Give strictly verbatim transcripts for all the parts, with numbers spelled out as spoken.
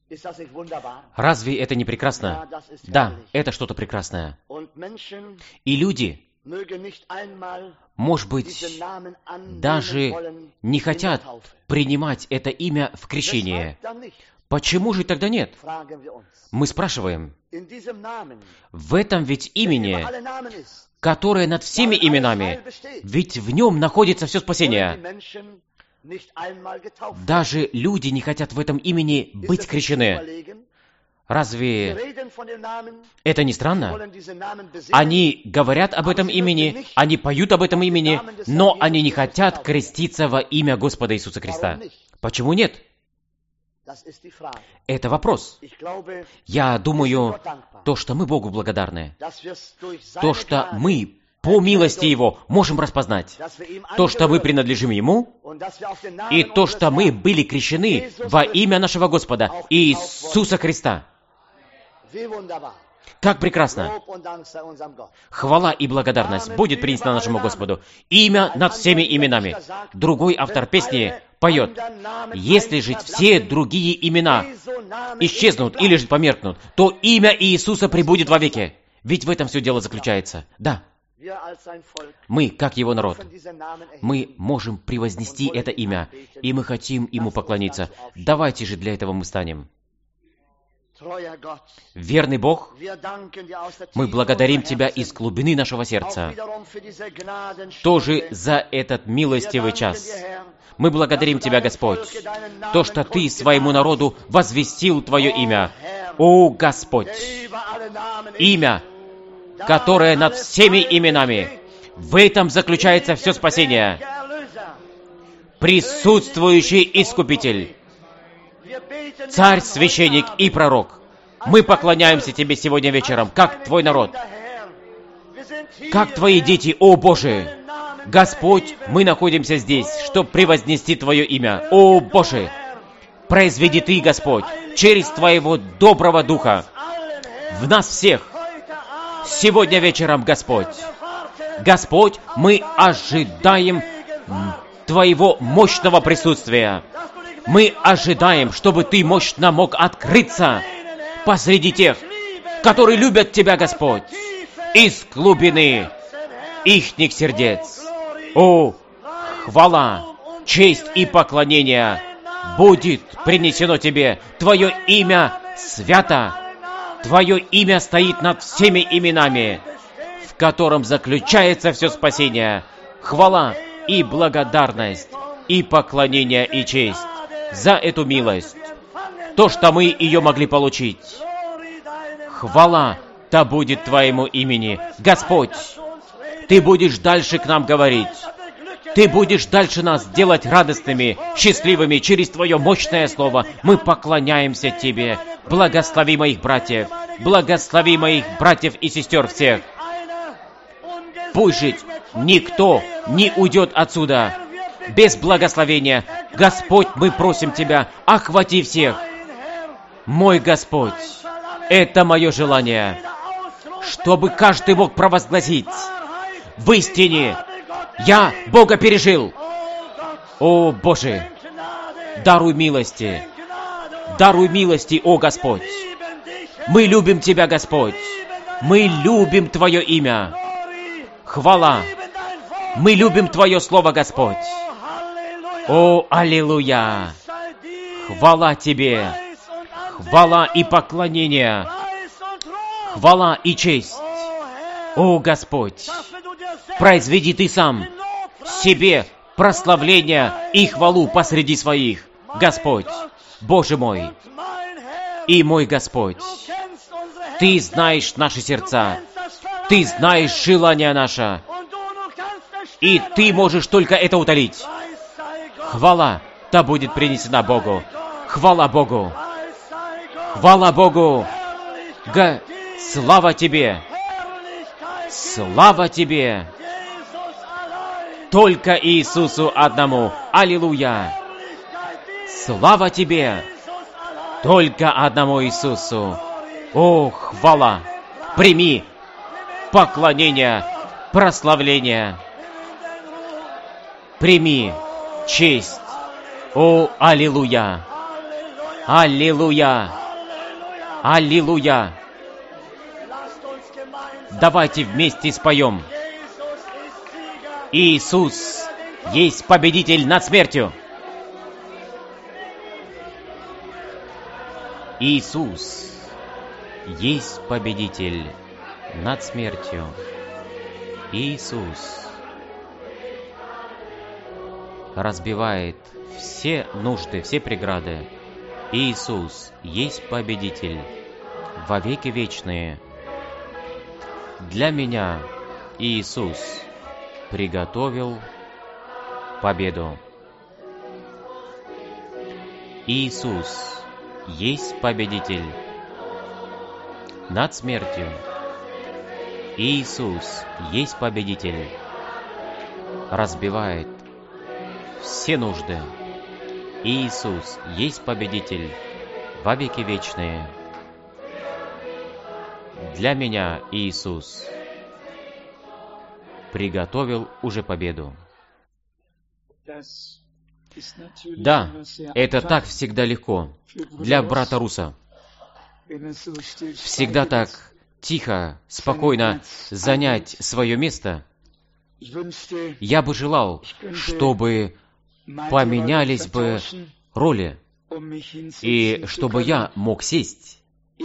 Разве это не прекрасно? Да, это что-то прекрасное. И люди, может быть, даже не хотят принимать это имя в крещении. Почему же тогда нет? Мы спрашиваем, в этом ведь имени, которое над всеми именами, ведь в нем находится все спасение. Даже люди не хотят в этом имени быть крещены. Разве это не странно? Они говорят об этом имени, они поют об этом имени, но они не хотят креститься во имя Господа Иисуса Христа. Почему нет? Это вопрос. Я думаю, то, что мы Богу благодарны, то, что мы по милости Его можем распознать, то, что мы принадлежим Ему, и то, что мы были крещены во имя нашего Господа Иисуса Христа. Как прекрасно! Хвала и благодарность будет принесена нашему Господу. Имя над всеми именами. Другой автор песни поет: если же все другие имена исчезнут или же померкнут, то имя Иисуса пребудет вовеки. Ведь в этом все дело заключается. Да. Мы, как Его народ, мы можем превознести это имя, и мы хотим Ему поклониться. Давайте же для этого мы станем. Верный Бог, мы благодарим Тебя из глубины нашего сердца, тоже за этот милостивый час. Мы благодарим Тебя, Господь, то, что Ты своему народу возвестил Твое имя. О, Господь! Имя, которое над всеми именами. В этом заключается все спасение. Присутствующий Искупитель, Царь, Священник и Пророк. Мы поклоняемся Тебе сегодня вечером, как Твой народ, как Твои дети, о Боже! Господь, мы находимся здесь, чтобы превознести Твое имя. О Боже! Произведи Ты, Господь, через Твоего доброго Духа в нас всех сегодня вечером, Господь. Господь, мы ожидаем Твоего мощного присутствия. Мы ожидаем, чтобы Ты мощно мог открыться посреди тех, которые любят Тебя, Господь, из глубины ихних сердец. О, хвала, честь и поклонение будет принесено Тебе. Твое имя свято. Твое имя стоит над всеми именами, в котором заключается все спасение. Хвала и благодарность, и поклонение, и честь за эту милость, то, что мы ее могли получить. Хвала да будет Твоему имени. Господь, Ты будешь дальше к нам говорить. Ты будешь дальше нас делать радостными, счастливыми через Твое мощное Слово. Мы поклоняемся Тебе. Благослови моих братьев. Благослови моих братьев и сестер всех. Пусть жить никто не уйдет отсюда без благословения. Господь, мы просим Тебя, охвати всех. Мой Господь, это мое желание, чтобы каждый мог провозгласить: в истине я Бога пережил. О, Боже, даруй милости, даруй милости, о Господь. Мы любим Тебя, Господь. Мы любим Твое имя. Хвала. Мы любим Твое Слово, Господь. О, аллилуйя. Хвала Тебе. Хвала и поклонение. Хвала и честь. О, Господь, произведи Ты сам себе прославление и хвалу посреди своих. Господь, Боже мой и мой Господь, Ты знаешь наши сердца, Ты знаешь желания наши, и Ты можешь только это утолить. Хвала да будет принесена Богу. Хвала Богу. Хвала Богу. Га, слава Тебе. Слава Тебе. Только Иисусу одному. Аллилуйя. Слава Тебе. Только одному Иисусу. О, хвала. Прими поклонение, прославление. Прими честь. О, аллилуйя. Аллилуйя! Аллилуйя! Давайте вместе споем. Иисус есть победитель над смертью. Иисус есть победитель над смертью. Иисус разбивает все нужды, все преграды. Иисус есть победитель во веки вечные. Для меня Иисус приготовил победу. Иисус есть победитель над смертью. Иисус есть победитель, разбивает все нужды. Иисус есть победитель во веки вечные. Для меня Иисус приготовил уже победу. Да, это так всегда легко для брата Руса. Всегда так тихо, спокойно занять свое место. Я бы желал, чтобы поменялись бы роли, и чтобы я мог сесть.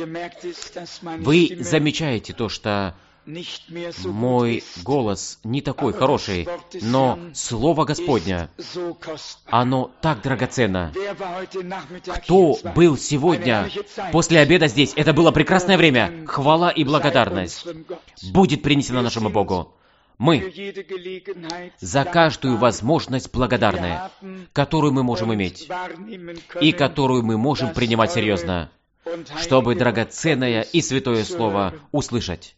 Вы замечаете то, что мой голос не такой хороший, но Слово Господня, оно так драгоценно. Кто был сегодня после обеда здесь? Это было прекрасное время. Хвала и благодарность будет принесена нашему Богу. Мы за каждую возможность благодарны, которую мы можем иметь, и которую мы можем принимать серьезно, чтобы драгоценное и святое Слово услышать.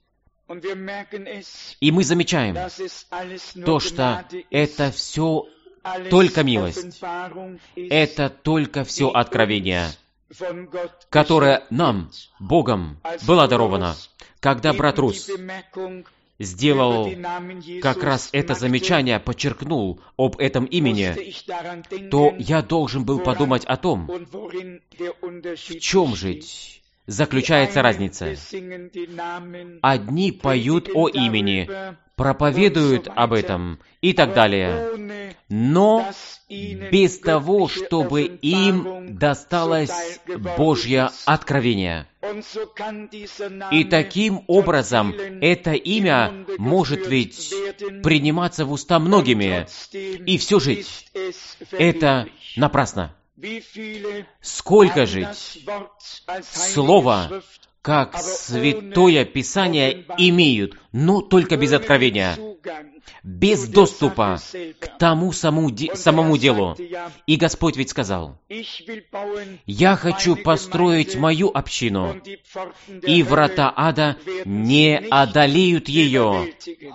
И мы замечаем то, что это все только милость, это только все откровение, которое нам, Богом, было даровано. Когда брат Рус сделал как раз это замечание, подчеркнул об этом имени, то я должен был подумать о том, в чем же заключается разница. Одни поют о имени, проповедуют об этом и так далее, но без того, чтобы им досталось Божье откровение. И таким образом это имя может ведь приниматься в уста многими, и все же это напрасно. Сколько же слова, как Святое Писание, имеют, но только без откровения, без доступа к тому самому, де- самому делу. И Господь ведь сказал: «Я хочу построить мою общину, и врата ада не одолеют ее».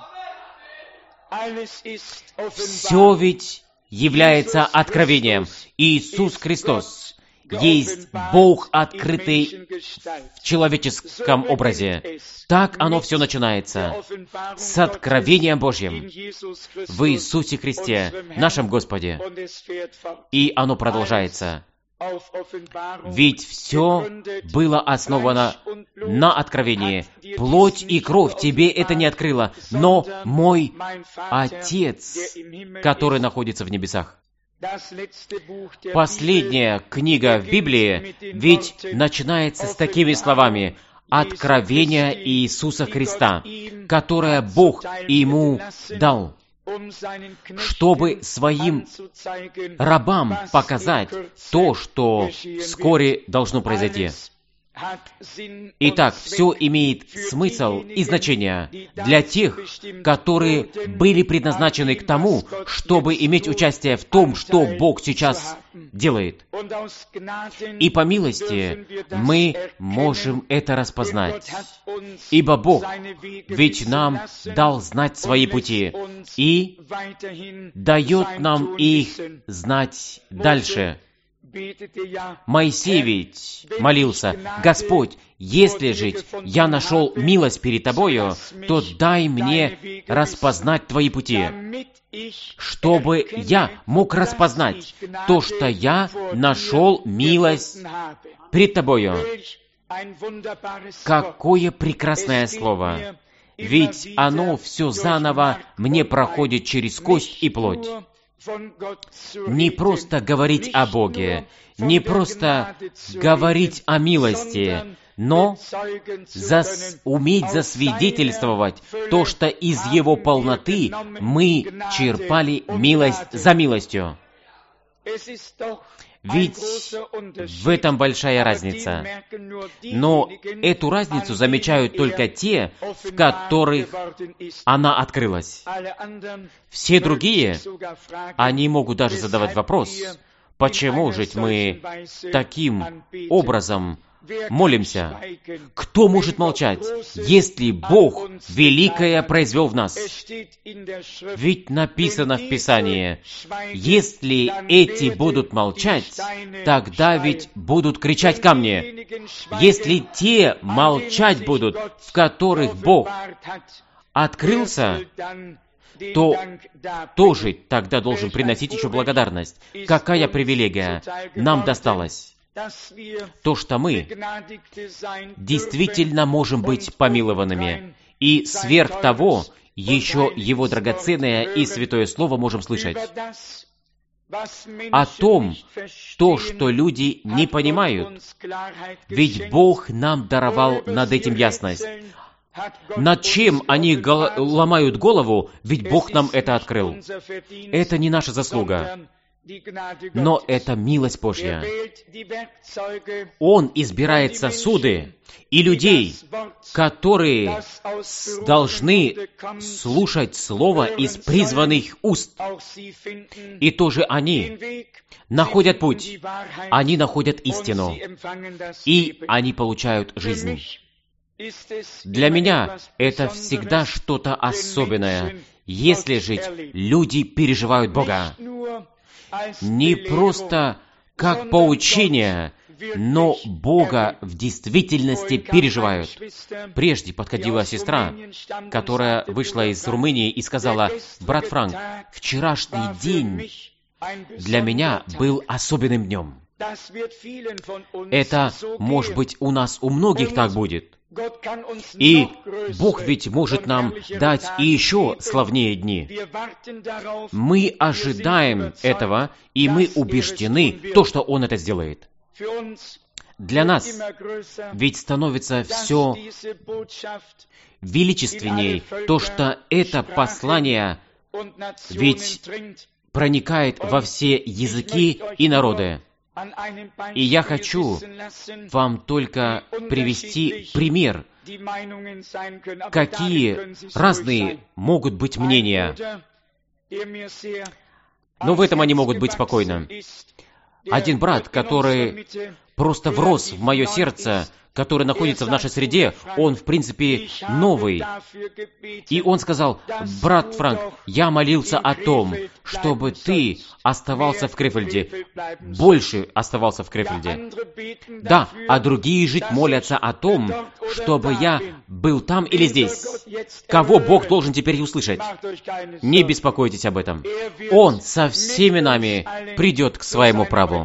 Все ведь является откровением. Иисус Христос есть Бог, открытый в человеческом образе. Так оно все начинается с откровением Божьим в Иисусе Христе, нашем Господе. И оно продолжается. Ведь все было основано на откровении. Плоть и кровь тебе это не открыла, но мой Отец, который находится в небесах. Последняя книга в Библии ведь начинается с такими словами: «Откровение Иисуса Христа, которое Бог ему дал, чтобы своим рабам показать то, что вскоре должно произойти». Итак, все имеет смысл и значение для тех, которые были предназначены к тому, чтобы иметь участие в том, что Бог сейчас делает. И по милости мы можем это распознать, ибо Бог ведь нам дал знать свои пути и дает нам их знать дальше. Моисей ведь молился: «Господь, если же я нашел милость перед Тобою, то дай мне распознать Твои пути, чтобы я мог распознать то, что я нашел милость пред Тобою. Какое прекрасное слово! Ведь оно все заново мне проходит через кость и плоть. Не просто говорить о Боге, не просто говорить о милости, но зас... уметь засвидетельствовать то, что из Его полноты мы черпали милость за милостью. Ведь в этом большая разница. Но эту разницу замечают только те, в которых она открылась. Все другие, они могут даже задавать вопрос, почему же мы таким образом молимся? Кто может молчать, если Бог великое произвел в нас? Ведь написано в Писании, если эти будут молчать, тогда ведь будут кричать камни. Если те молчать будут, в которых Бог открылся, то тоже тогда должен приносить еще благодарность. Какая привилегия нам досталась? То, что мы действительно можем быть помилованными, и сверх того, еще Его драгоценное и святое Слово можем слышать. О том, то, что люди не понимают, ведь Бог нам даровал над этим ясность. Над чем они гол- ломают голову, ведь Бог нам это открыл. Это не наша заслуга, но это милость Божья. Он избирает сосуды и людей, которые должны слушать Слово из призванных уст. И тоже они находят путь, они находят истину, и они получают жизнь. Для меня это всегда что-то особенное, если же люди переживают Бога. Не просто как поучение, но Бога в действительности переживают. Прежде подходила сестра, которая вышла из Румынии и сказала: «Брат Франк, вчерашний день для меня был особенным днем». Это, может быть, у нас у многих так будет. И Бог ведь может нам дать и еще славнее дни. Мы ожидаем этого, и мы убеждены, то, что Он это сделает. Для нас ведь становится все величественней, то, что это послание ведь проникает во все языки и народы. И я хочу вам только привести пример, какие разные могут быть мнения, но в этом они могут быть спокойны. Один брат, который просто врос в мое сердце, который находится в нашей среде, он, в принципе, новый. И он сказал: «Брат Франк, я молился о том, чтобы ты оставался в Крефельде, больше оставался в Крефельде. Да, а другие же молятся о том, чтобы я был там или здесь. Кого Бог должен теперь услышать? Не беспокойтесь об этом. Он со всеми нами придет к своему праву».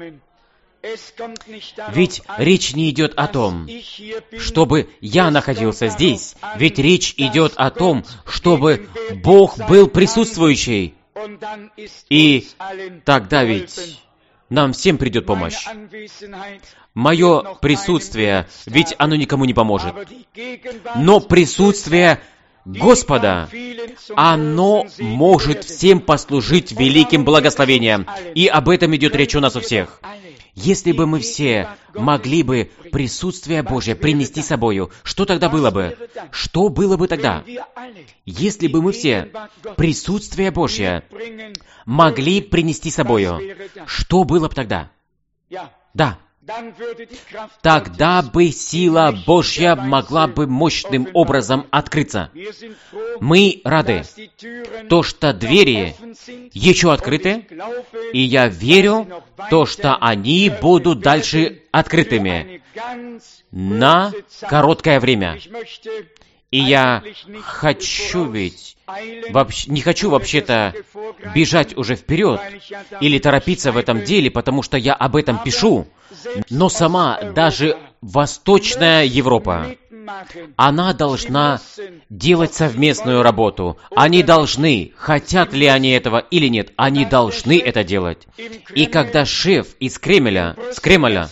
Ведь речь не идет о том, чтобы я находился здесь, ведь речь идет о том, чтобы Бог был присутствующий. И тогда ведь нам всем придет помощь. Мое присутствие, ведь оно никому не поможет. Но присутствие Господа, оно может всем послужить великим благословением. И об этом идет речь у нас у всех. Если бы мы все могли бы присутствие Божье принести с собою, что тогда было бы? Что было бы тогда? Если бы мы все присутствие Божье могли принести с собою, что было бы тогда? Да. Тогда бы сила Божья могла бы мощным образом открыться. Мы рады, то, что двери еще открыты, и я верю, то, что они будут дальше открытыми на короткое время. И я хочу ведь, вообще, не хочу вообще-то бежать уже вперед или торопиться в этом деле, потому что я об этом пишу. Но сама даже Восточная Европа, она должна делать совместную работу. Они должны, хотят ли они этого или нет, они должны это делать. И когда шеф из Кремля, с Кремля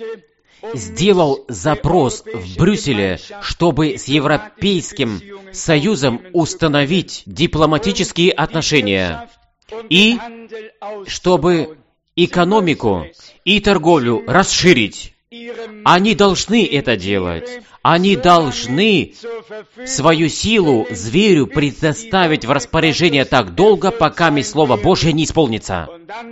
сделал запрос в Брюсселе, чтобы с Европейским Союзом установить дипломатические отношения и чтобы экономику и торговлю расширить, они должны это делать. Они должны свою силу зверю предоставить в распоряжение так долго, пока Слово Божье не исполнится.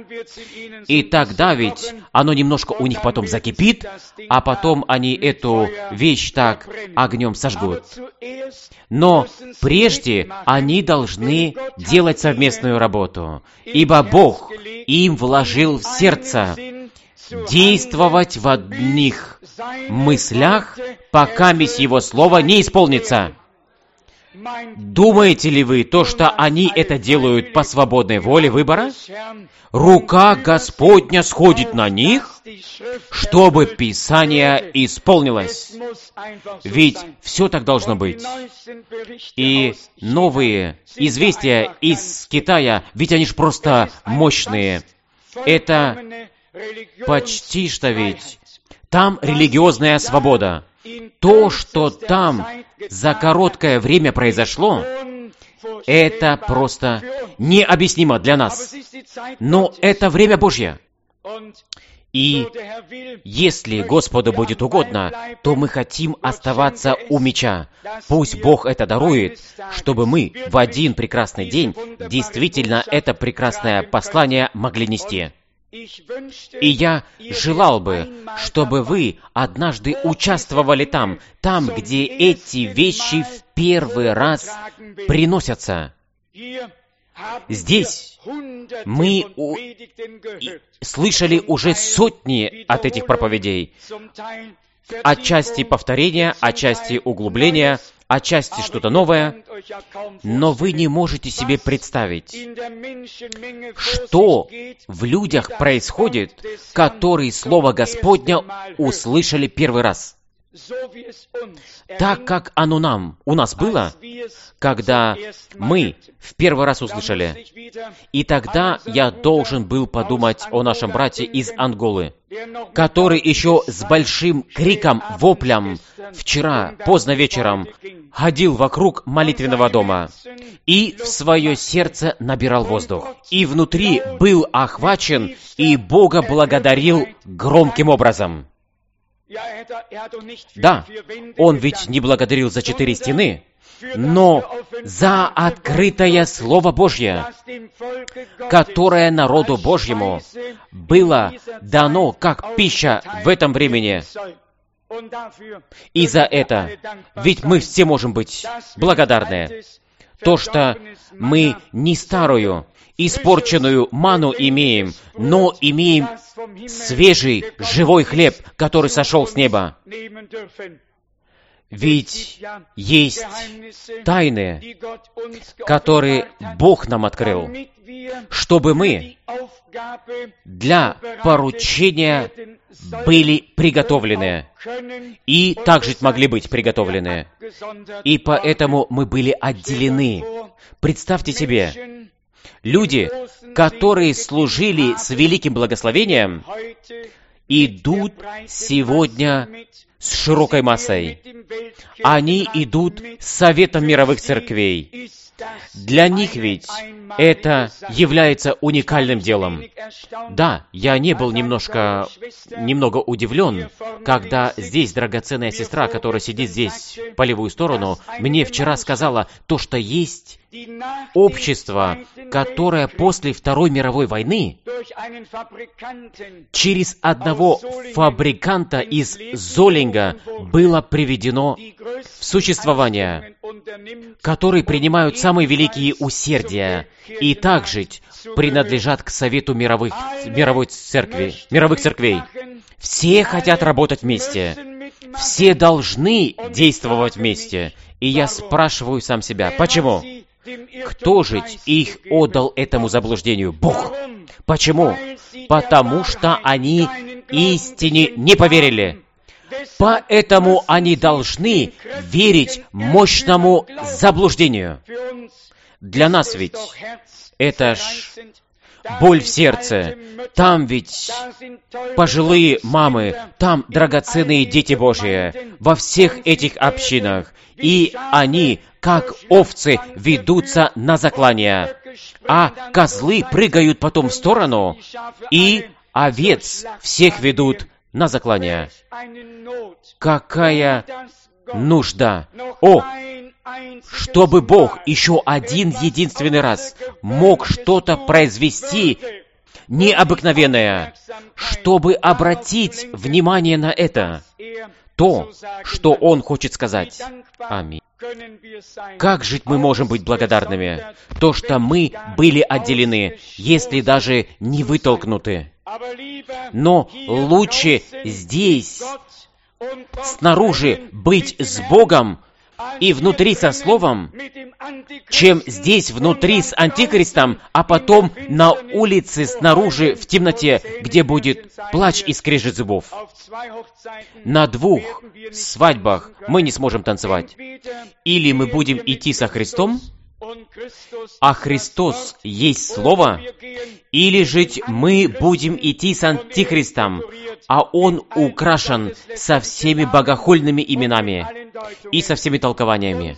И тогда ведь оно немножко у них потом закипит, а потом они эту вещь так огнем сожгут. Но прежде они должны делать совместную работу, ибо Бог им вложил в сердце действовать в одних мыслях, пока Его Слово не исполнится. Думаете ли вы, то, что они это делают по свободной воле выбора? Рука Господня сходит на них, чтобы Писание исполнилось. Ведь все так должно быть. И новые известия из Китая, ведь они же просто мощные. Это почти что ведь там религиозная свобода. То, что там за короткое время произошло, это просто необъяснимо для нас. Но это время Божье. И если Господу будет угодно, то мы хотим оставаться у меча. Пусть Бог это дарует, чтобы мы в один прекрасный день действительно это прекрасное послание могли нести. И я желал бы, чтобы вы однажды участвовали там, там, где эти вещи в первый раз приносятся. Здесь мы у... слышали уже сотни от этих проповедей. Отчасти повторения, отчасти углубления, отчасти что-то новое. Но вы не можете себе представить, что в людях происходит, которые Слово Господня услышали первый раз. Так, как оно нам, у нас было, когда мы в первый раз услышали. И тогда я должен был подумать о нашем брате из Анголы, который еще с большим криком, воплем вчера, поздно вечером, ходил вокруг молитвенного дома и в свое сердце набирал воздух. И внутри был охвачен и Бога благодарил громким образом. Да, он ведь не благодарил за четыре стены, но за открытое Слово Божье, которое народу Божьему было дано как пища в этом времени. И за это, ведь мы все можем быть благодарны. То, что мы не старую, испорченную ману имеем, но имеем свежий, живой хлеб, который сошел с неба. Ведь есть тайны, которые Бог нам открыл, чтобы мы для поручения были приготовлены и также могли быть приготовлены. И поэтому мы были отделены. Представьте себе, люди, которые служили с великим благословением, идут сегодня с широкой массой. Они идут с Советом мировых церквей. Для них ведь это является уникальным делом. Да, я не был немножко, немного удивлен, когда здесь драгоценная сестра, которая сидит здесь по левую сторону, мне вчера сказала то, что есть общество, которое после Второй мировой войны через одного фабриканта из Золинга было приведено в существование, которые принимают самые великие усердия и также принадлежат к Совету мировых, мировой церкви, мировых церквей. Все хотят работать вместе. все должны действовать вместе. И я спрашиваю сам себя, почему? Кто же их отдал этому заблуждению? Бог. Почему? Потому что они истине не поверили. Поэтому они должны верить мощному заблуждению. Для нас ведь это ж боль в сердце. Там ведь пожилые мамы, там драгоценные дети Божьи во всех этих общинах. И они, как овцы, ведутся на заклание. А козлы прыгают потом в сторону, и овец всех ведут на заклание. Какая нужда! О, чтобы Бог еще один единственный раз мог что-то произвести необыкновенное, чтобы обратить внимание на это, то, что Он хочет сказать. Аминь. Как же мы можем быть благодарными? То, что мы были отделены, если даже не вытолкнуты. Но лучше здесь, снаружи, быть с Богом и внутри со Словом, чем здесь внутри с Антихристом, а потом на улице снаружи в темноте, где будет плач и скрежет зубов. На двух свадьбах мы не сможем танцевать. Или мы будем идти со Христом, а Христос есть Слово, или же мы будем идти с Антихристом, а Он украшен со всеми богохульными именами и со всеми толкованиями.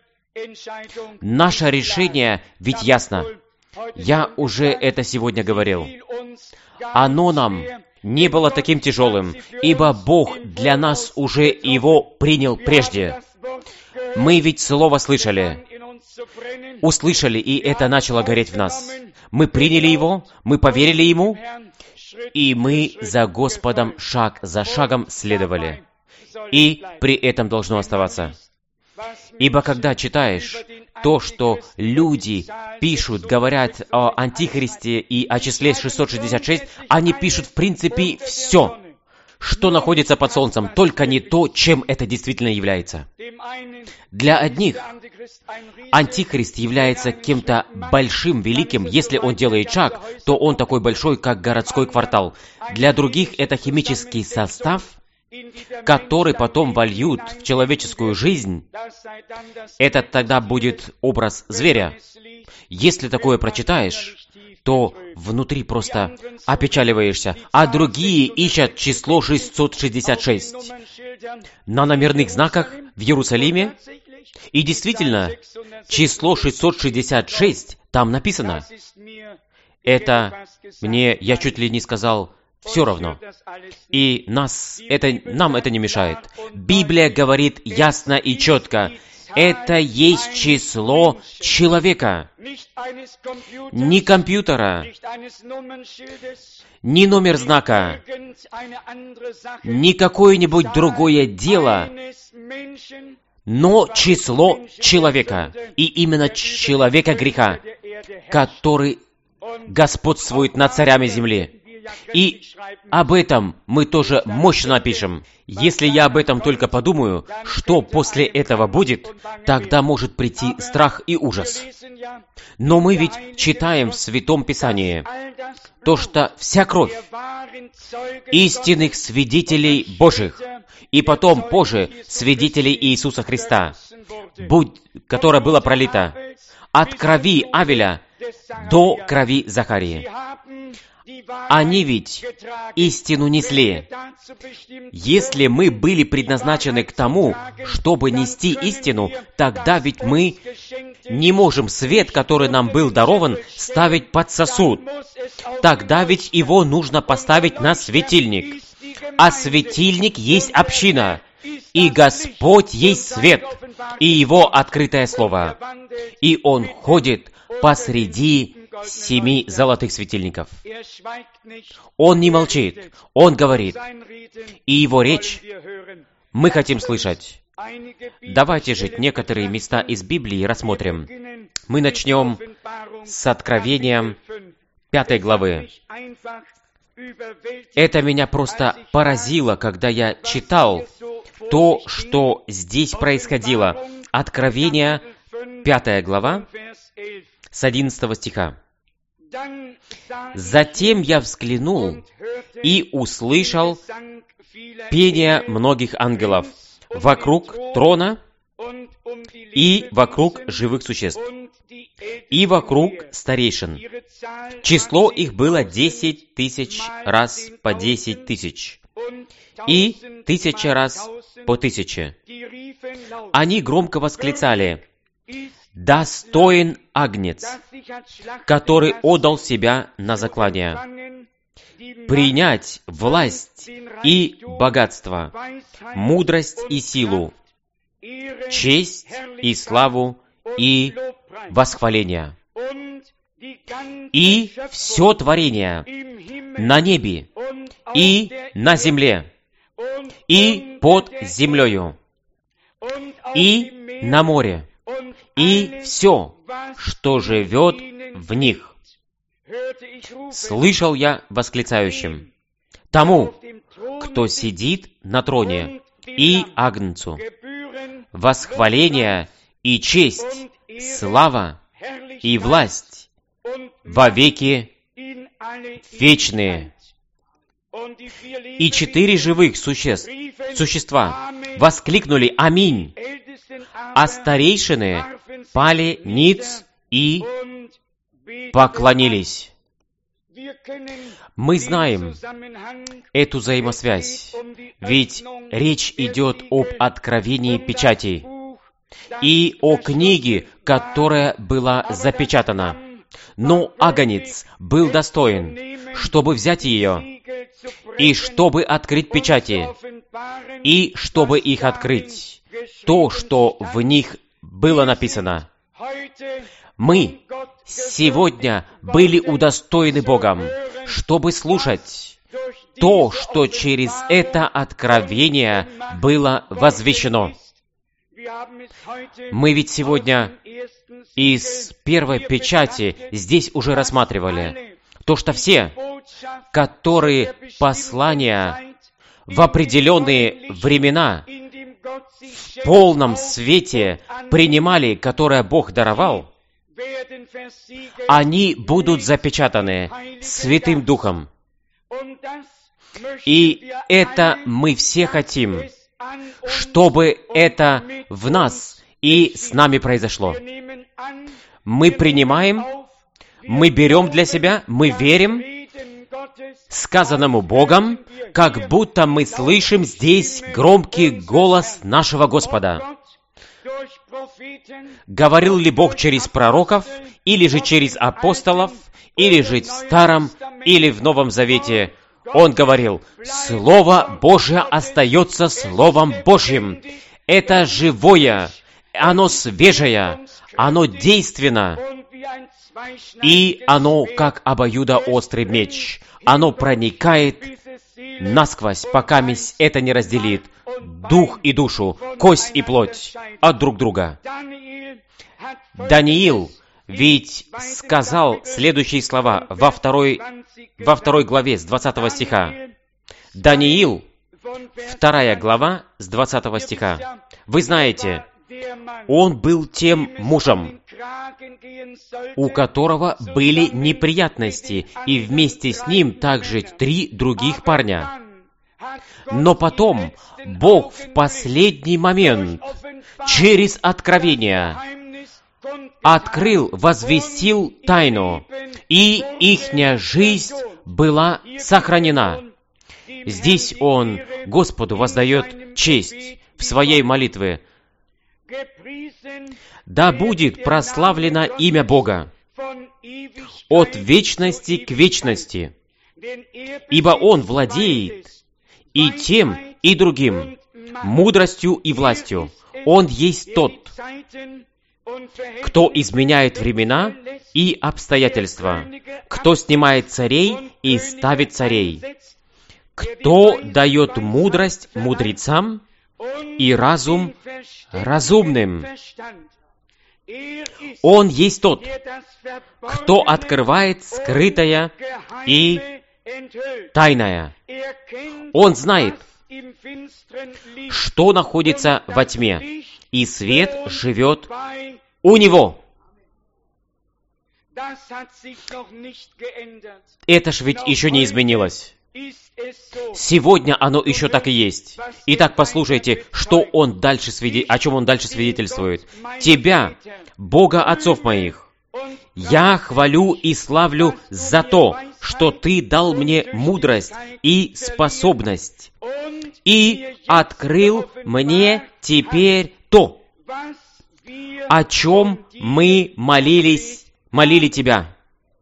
Наше решение ведь ясно. Я уже это сегодня говорил. Оно нам не было таким тяжелым, ибо Бог для нас уже его принял прежде. Мы ведь Слово слышали, услышали, и это начало гореть в нас. Мы приняли его, мы поверили ему, и мы за Господом шаг за шагом следовали. И при этом должно оставаться. Ибо когда читаешь то, что люди пишут, говорят о Антихристе и о числе шестьсот шестьдесят шесть, они пишут в принципе все, что находится под солнцем, только не то, чем это действительно является. Для одних Антихрист является кем-то большим, великим. Если он делает шаг, то он такой большой, как городской квартал. Для других это химический состав, который потом вольют в человеческую жизнь. Это тогда будет образ зверя. Если такое прочитаешь, то внутри просто опечаливаешься. А другие ищут число шестьсот шестьдесят шесть на номерных знаках в Иерусалиме. И действительно, число шестьсот шестьдесят шесть там написано. Это мне, я чуть ли не сказал, все равно. И нас это, нам это не мешает. Библия говорит ясно и четко. Это есть число человека. Ни компьютера, ни номер знака, ни какое-нибудь другое дело, но число человека. И именно человека греха, который господствует над царями земли. И об этом мы тоже мощно напишем. Если я об этом только подумаю, что после этого будет, тогда может прийти страх и ужас. Но мы ведь читаем в Святом Писании то, что вся кровь истинных свидетелей Божьих, и потом позже свидетелей Иисуса Христа, будь, которая была пролита от крови Авеля до крови Захарии. Они ведь истину несли. Если мы были предназначены к тому, чтобы нести истину, тогда ведь мы не можем свет, который нам был дарован, ставить под сосуд. Тогда ведь его нужно поставить на светильник. А светильник есть община, и Господь есть свет, и Его открытое Слово. И Он ходит посреди семи золотых светильников. Он не молчит, Он говорит, и Его речь мы хотим слышать. Давайте же некоторые места из Библии рассмотрим. Мы начнем с Откровения пятой главы. Это меня просто поразило, когда я читал то, что здесь происходило. Откровение, пятая глава, с одиннадцатого стиха. «Затем я взглянул и услышал пение многих ангелов вокруг трона и вокруг живых существ, и вокруг старейшин. Число их было десять тысяч раз по десять тысяч, и тысяча раз по тысяче. Они громко восклицали: «Достоин Агнец, который отдал себя на заклание, принять власть и богатство, мудрость и силу, честь и славу и восхваление. И все творение на небе и на земле, и под землею, и на море, и все, что живет в них». Слышал я восклицающим: «Тому, кто сидит на троне, и Агнцу, восхваление и честь, слава и власть во веки вечные». И четыре живых существ, существа воскликнули «Аминь», а старейшины пали ниц и поклонились. Мы знаем эту взаимосвязь, ведь речь идет об откровении печати и о книге, которая была запечатана. Но Агнец был достоин, чтобы взять ее, и чтобы открыть печати, и чтобы их открыть, то, что в них было написано. Мы сегодня были удостоены Богом, чтобы слушать то, что через это откровение было возвещено. Мы ведь сегодня из первой печати здесь уже рассматривали то, что все, которые послания в определенные времена в полном свете принимали, которое Бог даровал, они будут запечатаны Святым Духом. И это мы все хотим, чтобы это в нас и с нами произошло. Мы принимаем, мы берем для себя, мы верим сказанному Богом, как будто мы слышим здесь громкий голос нашего Господа. Говорил ли Бог через пророков, или же через апостолов, или же в Старом, или в Новом Завете? Он говорил: Слово Божие остается Словом Божьим. Это живое, оно свежее, оно действенно, и оно как обоюдоострый меч. Оно проникает насквозь, пока месть это не разделит дух и душу, кость и плоть от друг друга. Даниил ведь сказал следующие слова во второй, во второй главе с двадцатого стиха. Даниил, вторая глава с двадцатого стиха. Вы знаете, он был тем мужем, у которого были неприятности, и вместе с ним также три других парня. Но потом Бог в последний момент через откровение открыл, возвестил тайну, и ихняя жизнь была сохранена. Здесь он Господу воздает честь в своей молитве. Да будет прославлено имя Бога от вечности к вечности, ибо Он владеет и тем, и другим, мудростью и властью. Он есть тот, кто изменяет времена и обстоятельства, кто снимает царей и ставит царей, кто дает мудрость мудрецам и разум разумным. Он есть тот, кто открывает скрытое и тайное. Он знает, что находится во тьме, и свет живет у него. Это ж ведь еще не изменилось. Сегодня оно еще так и есть. Итак, послушайте, что он дальше свиде... о чем он дальше свидетельствует. «Тебя, Бога отцов моих, я хвалю и славлю за то, что Ты дал мне мудрость и способность, и открыл мне теперь то, о чем мы молились, молили Тебя».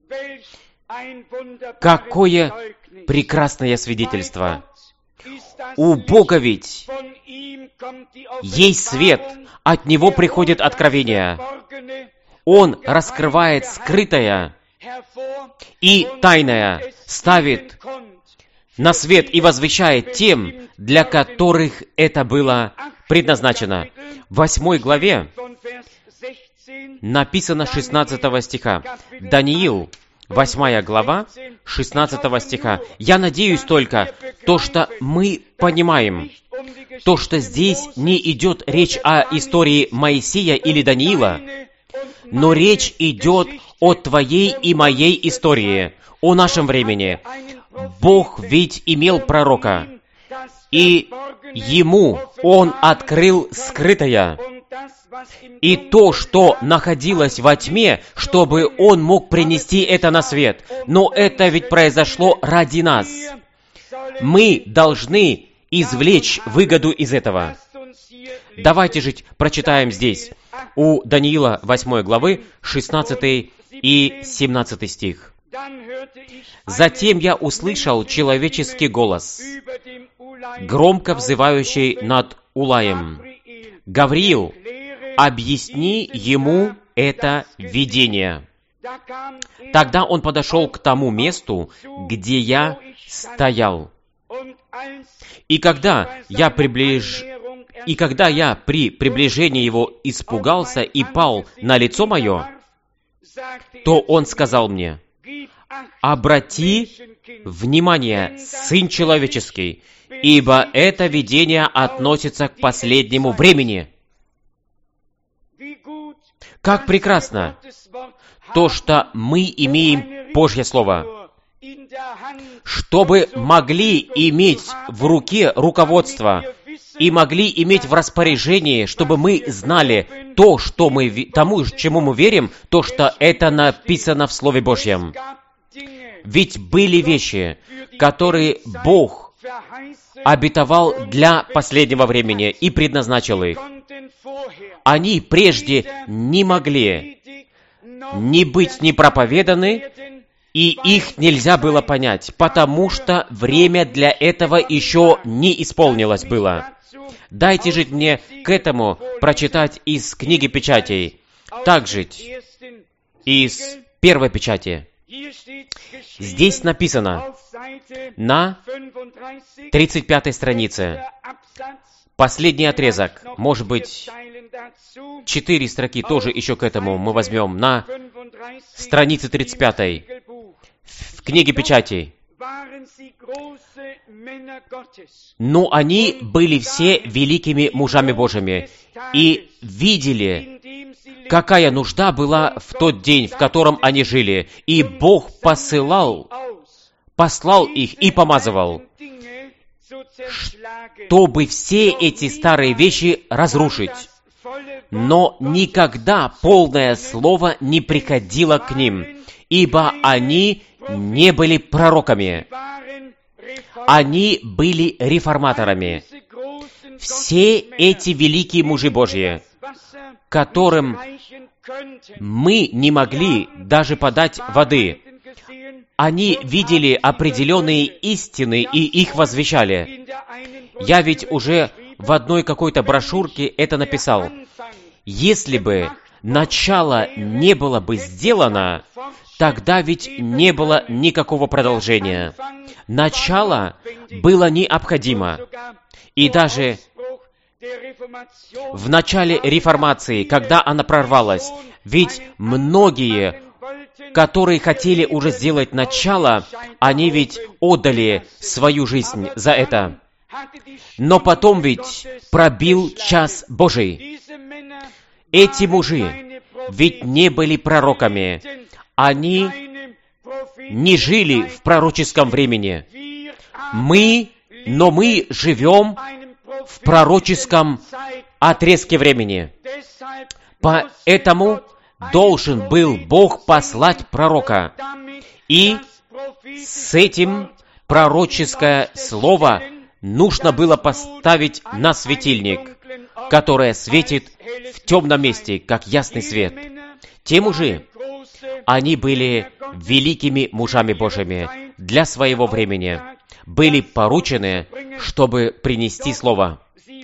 Какое прекрасное свидетельство! У Бога ведь есть свет, от Него приходит откровение. Он раскрывает скрытое и тайное, ставит на свет и возвещает тем, для которых это было предназначено. В восьмой главе написано шестнадцатого стиха. Даниил, восьмая глава, шестнадцатого стиха. Я надеюсь только, то, что мы понимаем, то, что здесь не идет речь о истории Моисея или Даниила, но речь идет о твоей и моей истории, о нашем времени. Бог ведь имел пророка, и ему Он открыл скрытое, и то, что находилось во тьме, чтобы Он мог принести это на свет. Но это ведь произошло ради нас. Мы должны извлечь выгоду из этого. Давайте же прочитаем здесь, у Даниила восьмой главы, шестнадцатый и семнадцатый стих. «Затем я услышал человеческий голос, громко взывающий над Улаем. Гавриил, объясни ему это видение». Тогда он подошел к тому месту, где я стоял. И когда я приближ... И когда я при приближении его испугался и пал на лицо мое, то он сказал мне: «Обрати внимание, Сын Человеческий, ибо это видение относится к последнему времени». Как прекрасно то, что мы имеем Божье Слово, чтобы могли иметь в руке руководство и могли иметь в распоряжении, чтобы мы знали то, что мы, тому, чему мы верим, то, что это написано в Слове Божьем. Ведь были вещи, которые Бог обетовал для последнего времени и предназначил их. Они прежде не могли не быть не проповеданы, и их нельзя было понять, потому что время для этого еще не исполнилось было. Дайте же мне к этому прочитать из книги печатей, также из первой печати. Здесь написано на тридцать пятой странице, последний отрезок, может быть, четыре строки тоже еще к этому мы возьмем, на странице тридцать пятой, в книге печатей. «Но они были все великими мужами Божьими и видели, какая нужда была в тот день, в котором они жили, и Бог посылал, послал их и помазывал, чтобы все эти старые вещи разрушить. Но никогда полное слово не приходило к ним, ибо они не были пророками. Они были реформаторами. Все эти великие мужи Божьи, которым мы не могли даже подать воды, они видели определенные истины и их возвещали. Я ведь уже в одной какой-то брошюрке это написал. Если бы начало не было бы сделано, тогда ведь не было никакого продолжения. Начало было необходимо. И даже в начале реформации, когда она прорвалась, ведь многие, которые хотели уже сделать начало, они ведь отдали свою жизнь за это. Но потом ведь пробил час Божий. Эти мужи ведь не были пророками. Они не жили в пророческом времени. Мы, но мы живем в пророческом отрезке времени. Поэтому должен был Бог послать пророка. И с этим пророческое слово нужно было поставить на светильник, которое светит в темном месте, как ясный свет. Те мужи, они были великими мужами Божьими для своего времени, были поручены, чтобы принести слово.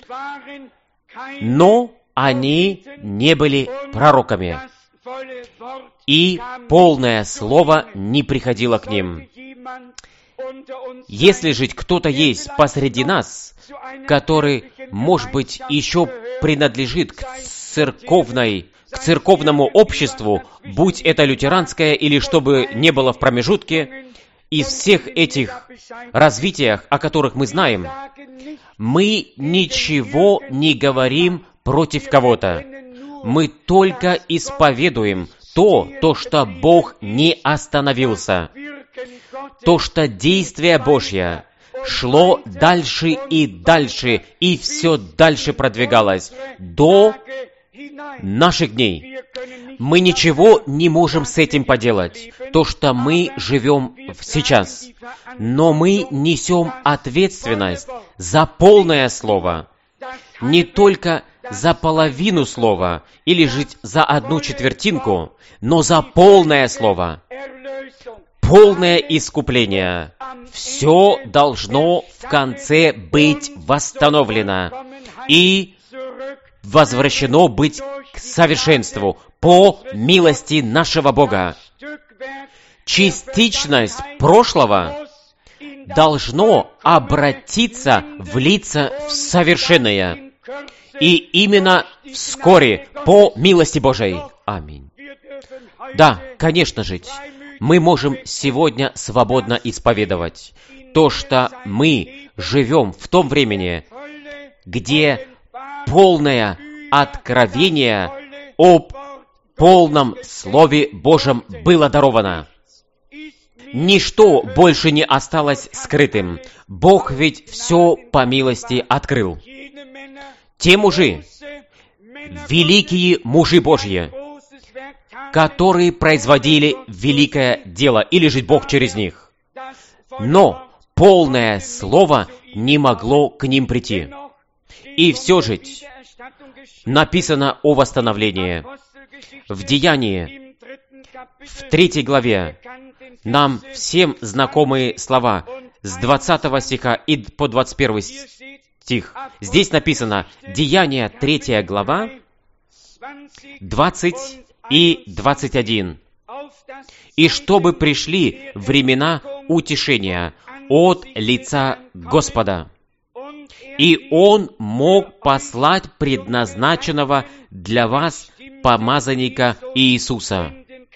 Но они не были пророками, и полное слово не приходило к ним. Если же кто-то есть посреди нас, который, может быть, еще принадлежит к церковной, к церковному обществу, будь это лютеранское или что бы не было в промежутке, из всех этих развитиях, о которых мы знаем, мы ничего не говорим против кого-то. Мы только исповедуем то, то, что Бог не остановился, то, что действие Божье шло дальше и дальше, и все дальше продвигалось до наших дней. Мы ничего не можем с этим поделать, то, что мы живем сейчас. Но мы несем ответственность за полное слово, не только за половину слова или жить за одну четвертинку, но за полное слово, полное искупление. Все должно в конце быть восстановлено и возвращено быть к совершенству по милости нашего Бога. Частичность прошлого должно обратиться, влиться в совершенное. И именно вскоре, по милости Божией. Аминь. Да, конечно же, мы можем сегодня свободно исповедовать то, что мы живем в том времени, где полное откровение об полном Слове Божьем было даровано. Ничто больше не осталось скрытым. Бог ведь все по милости открыл. Те мужи, великие мужи Божьи, которые производили великое дело, или же Бог через них. Но полное слово не могло к ним прийти. И все же написано о восстановлении. В Деянии, в третьей главе, нам всем знакомые слова с двадцатого стиха и по двадцать первый стих. Здесь написано Деяния, третья глава, двадцать и двадцать один. «И чтобы пришли времена утешения от лица Господа, и Он мог послать предназначенного для вас помазанника Иисуса.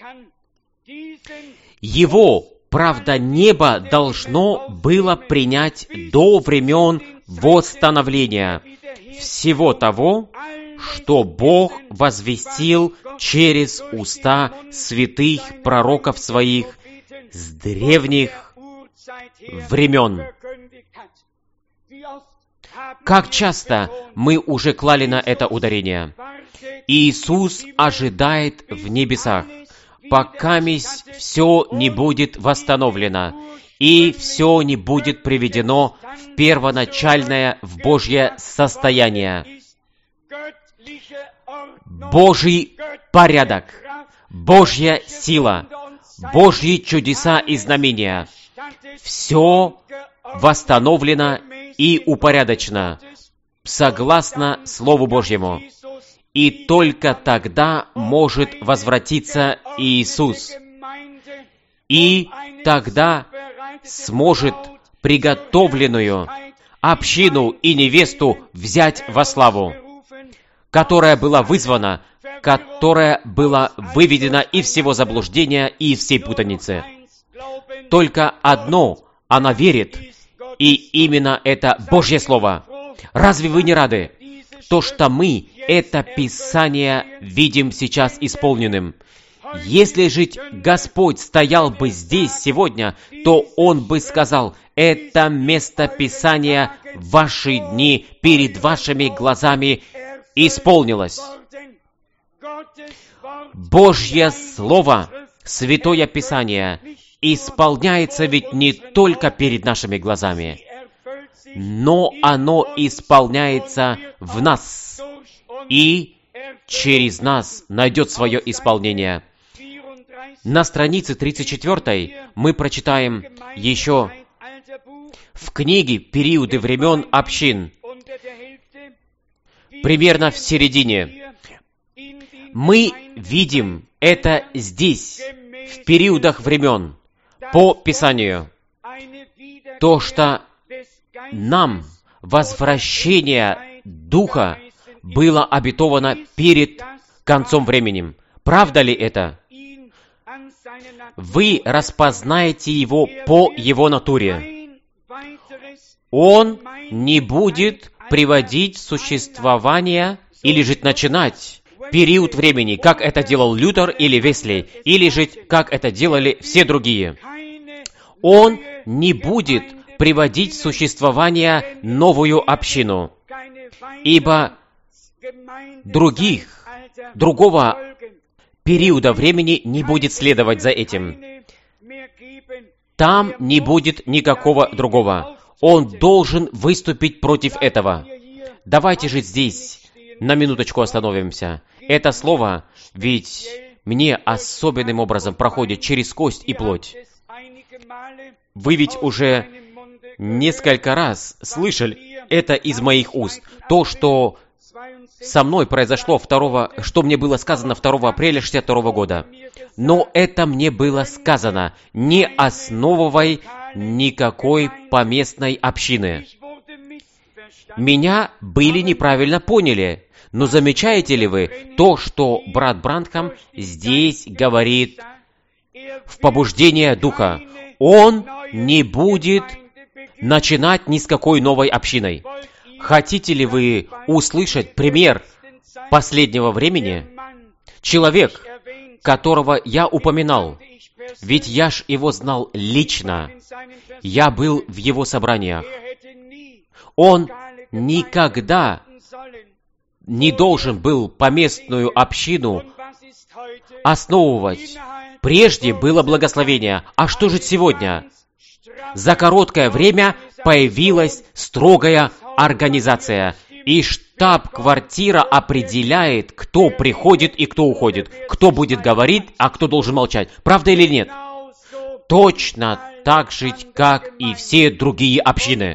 Его, правда, небо должно было принять до времен восстановления всего того, что Бог возвестил через уста святых пророков своих с древних времен». Как часто мы уже клали на это ударение. Иисус ожидает в небесах, пока все не будет восстановлено, и все не будет приведено в первоначальное, в Божье состояние. Божий порядок, Божья сила, Божьи чудеса и знамения. Все восстановлено и упорядочено, согласно Слову Божьему. И только тогда может возвратиться Иисус. И тогда сможет приготовленную общину и невесту взять во славу, которая была вызвана, которая была выведена из всего заблуждения и из всей путаницы. Только одно она верит, И именно это Божье Слово. Разве вы не рады? То, что мы это Писание видим сейчас исполненным. Если же Господь стоял бы здесь сегодня, то Он бы сказал, это место Писания в ваши дни перед вашими глазами исполнилось. Божье Слово, Святое Писание, исполняется ведь не только перед нашими глазами, но оно исполняется в нас и через нас найдет свое исполнение. На странице тридцать четвёртой мы прочитаем еще в книге «Периоды времен общин», примерно в середине. Мы видим это здесь, в периодах времен, по Писанию, то, что нам возвращение Духа было обетовано перед концом времени. Правда ли это? Вы распознаете Его по Его натуре. Он не будет приводить в существование или же начинать период времени, как это делал Лютер или Весли, или же как это делали все другие. Он не будет приводить в существование новую общину, ибо других, другого периода времени не будет следовать за этим. Там не будет никакого другого. Он должен выступить против этого. Давайте же здесь на минуточку остановимся. Это слово ведь мне особенным образом проходит через кость и плоть. Вы ведь уже несколько раз слышали это из моих уст. То, что со мной произошло второго, что мне было сказано второго апреля шестьдесят второго года. Но это мне было сказано, не основывая никакой поместной общины. Меня были неправильно поняли. Но замечаете ли вы то, что брат Бранхам здесь говорит в побуждение Духа? Он не будет начинать ни с какой новой общиной. Хотите ли вы услышать пример последнего времени? Человек, которого я упоминал, ведь я ж его знал лично, я был в его собраниях. Он никогда не должен был поместную общину основывать. Прежде было благословение. А что же сегодня? За короткое время появилась строгая организация. И штаб-квартира определяет, кто приходит и кто уходит. Кто будет говорить, а кто должен молчать. Правда или нет? Точно так же, как и все другие общины.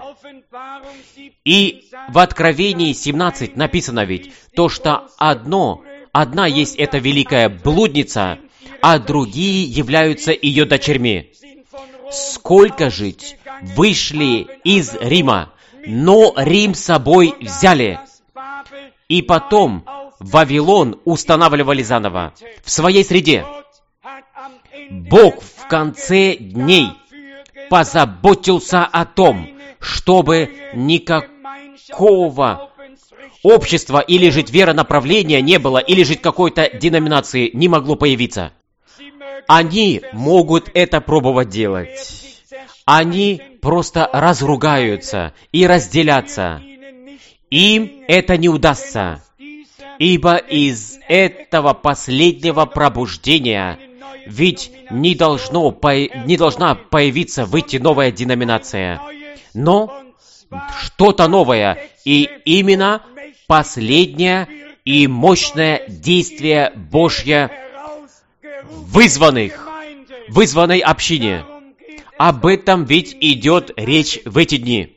И в Откровении семнадцать написано ведь, то, что одно, одна есть эта великая блудница, а другие являются ее дочерьми. Сколько же вышли из Рима, но Рим с собой взяли. И потом Вавилон устанавливали заново в своей среде. Бог в конце дней позаботился о том, чтобы никакого общества или же веронаправления не было, или же какой-то деноминации не могло появиться. Они могут это пробовать делать. Они просто разругаются и разделятся. Им это не удастся, ибо из этого последнего пробуждения ведь не, должно, не должна появиться, выйти новая деноминация, но что-то новое, и именно последнее и мощное действие Божье в вызванных, вызванной общине. Об этом ведь идет речь в эти дни.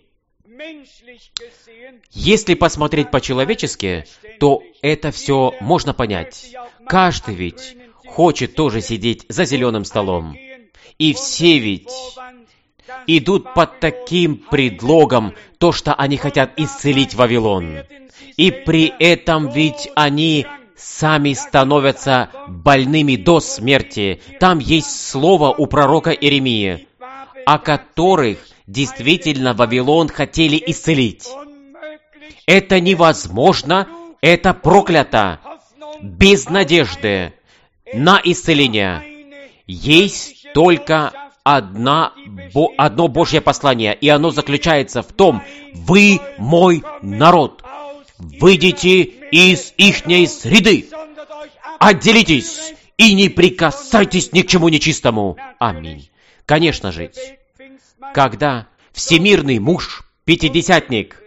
Если посмотреть по-человечески, то это все можно понять. Каждый ведь хочет тоже сидеть за зеленым столом. И все ведь идут под таким предлогом, то, что они хотят исцелить Вавилон. И при этом ведь они сами становятся больными до смерти. Там есть слово у пророка Иеремии, о которых Действительно, Вавилон хотели исцелить. Это невозможно, это проклято. Без надежды на исцеление. Есть только одна, бо, одно Божье послание, и оно заключается в том: «Вы мой народ, выйдите из ихней среды, отделитесь и не прикасайтесь ни к чему нечистому». Аминь. Конечно же, когда всемирный муж, пятидесятник,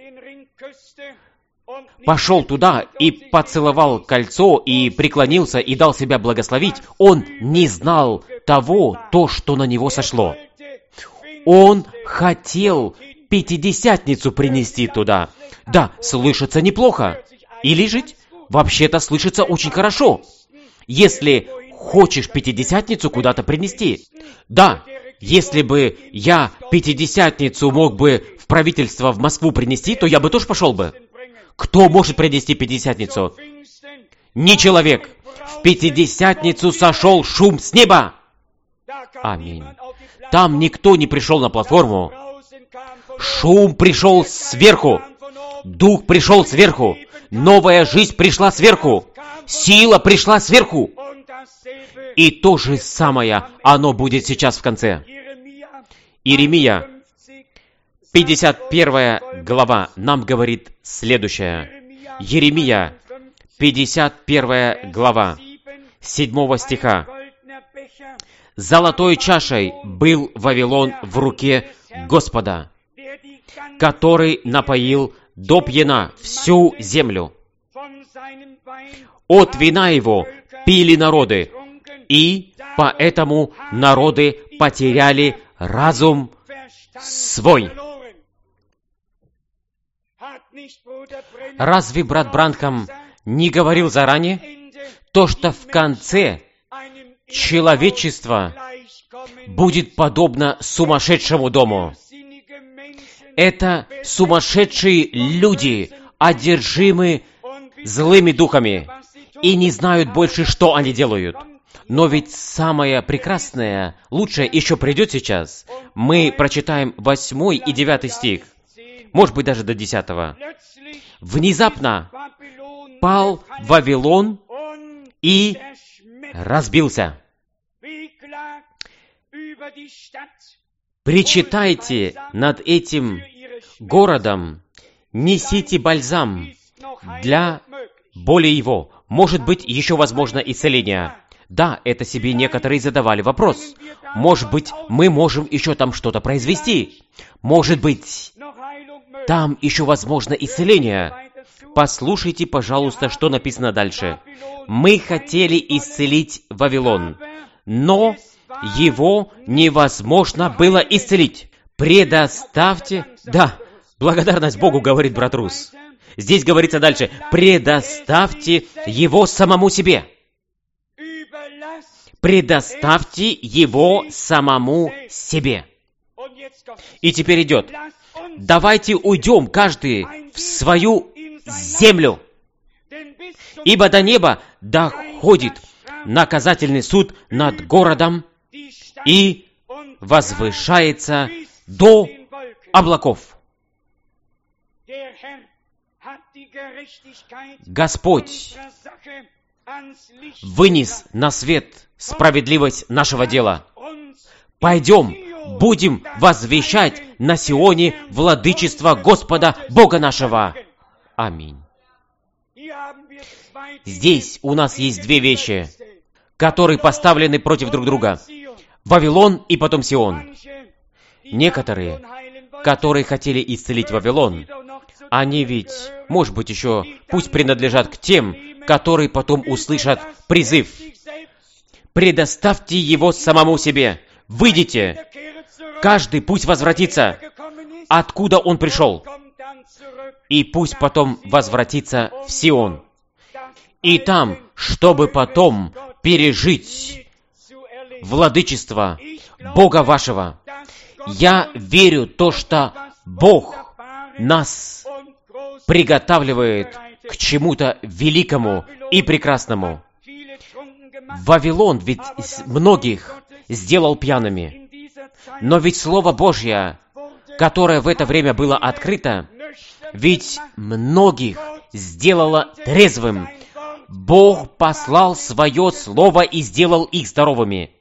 пошел туда и поцеловал кольцо, и преклонился, и дал себя благословить, он не знал того, то, что на него сошло. Он хотел пятидесятницу принести туда. Да, слышится неплохо. Или жить? Вообще-то слышится очень хорошо. Если хочешь пятидесятницу куда-то принести. Да, если бы я пятидесятницу мог бы в правительство в Москву принести, то я бы тоже пошел бы. Кто может принести пятидесятницу? Не человек. В пятидесятницу сошел шум с неба. Аминь. Там никто не пришел на платформу. Шум пришел сверху. Дух пришел сверху. Новая жизнь пришла сверху. Сила пришла сверху. И то же самое оно будет сейчас в конце. Иеремия, пятьдесят первая глава, нам говорит следующее. Иеремия, пятьдесят первая глава, седьмого стиха. «Золотой чашей был Вавилон в руке Господа, который напоил до пьяна всю землю. От вина его пили народы, и поэтому народы потеряли разум свой». Разве брат Бранхам не говорил заранее то, что в конце человечество будет подобно сумасшедшему дому? Это сумасшедшие люди, одержимы злыми духами, и не знают больше, что они делают. Но ведь самое прекрасное, лучшее еще придет сейчас. Мы прочитаем восьмой и девятый стих, может быть, даже до десятого. «Внезапно пал Вавилон и разбился. Причитайте над этим городом, несите бальзам для боли его». Может быть, еще возможно исцеление. Да, это себе некоторые задавали вопрос. Может быть, мы можем еще там что-то произвести. Может быть, там еще возможно исцеление. Послушайте, пожалуйста, что написано дальше. «Мы хотели исцелить Вавилон, но его невозможно было исцелить. Предоставьте...» Да, благодарность Богу, говорит брат Рус. Здесь говорится дальше: «Предоставьте его самому себе». Предоставьте его самому себе. И теперь идет: «Давайте уйдем каждый в свою землю, ибо до неба доходит наказательный суд над городом и возвышается до облаков». Господь вынес на свет справедливость нашего дела. Пойдем, будем возвещать на Сионе владычество Господа Бога нашего. Аминь. Здесь у нас есть две вещи, которые поставлены против друг друга. Вавилон и потом Сион. Некоторые, которые хотели исцелить Вавилон, они ведь, может быть, еще пусть принадлежат к тем, которые потом услышат призыв: «Предоставьте его самому себе, выйдите, каждый пусть возвратится, откуда он пришел, и пусть потом возвратится в Сион, и там, чтобы потом пережить владычество Бога вашего». Я верю то, что Бог нас приготавливает к чему-то великому и прекрасному. Вавилон ведь многих сделал пьяными, но ведь Слово Божье которое в это время было открыто, ведь многих сделало трезвым. Бог послал Свое Слово и сделал их здоровыми.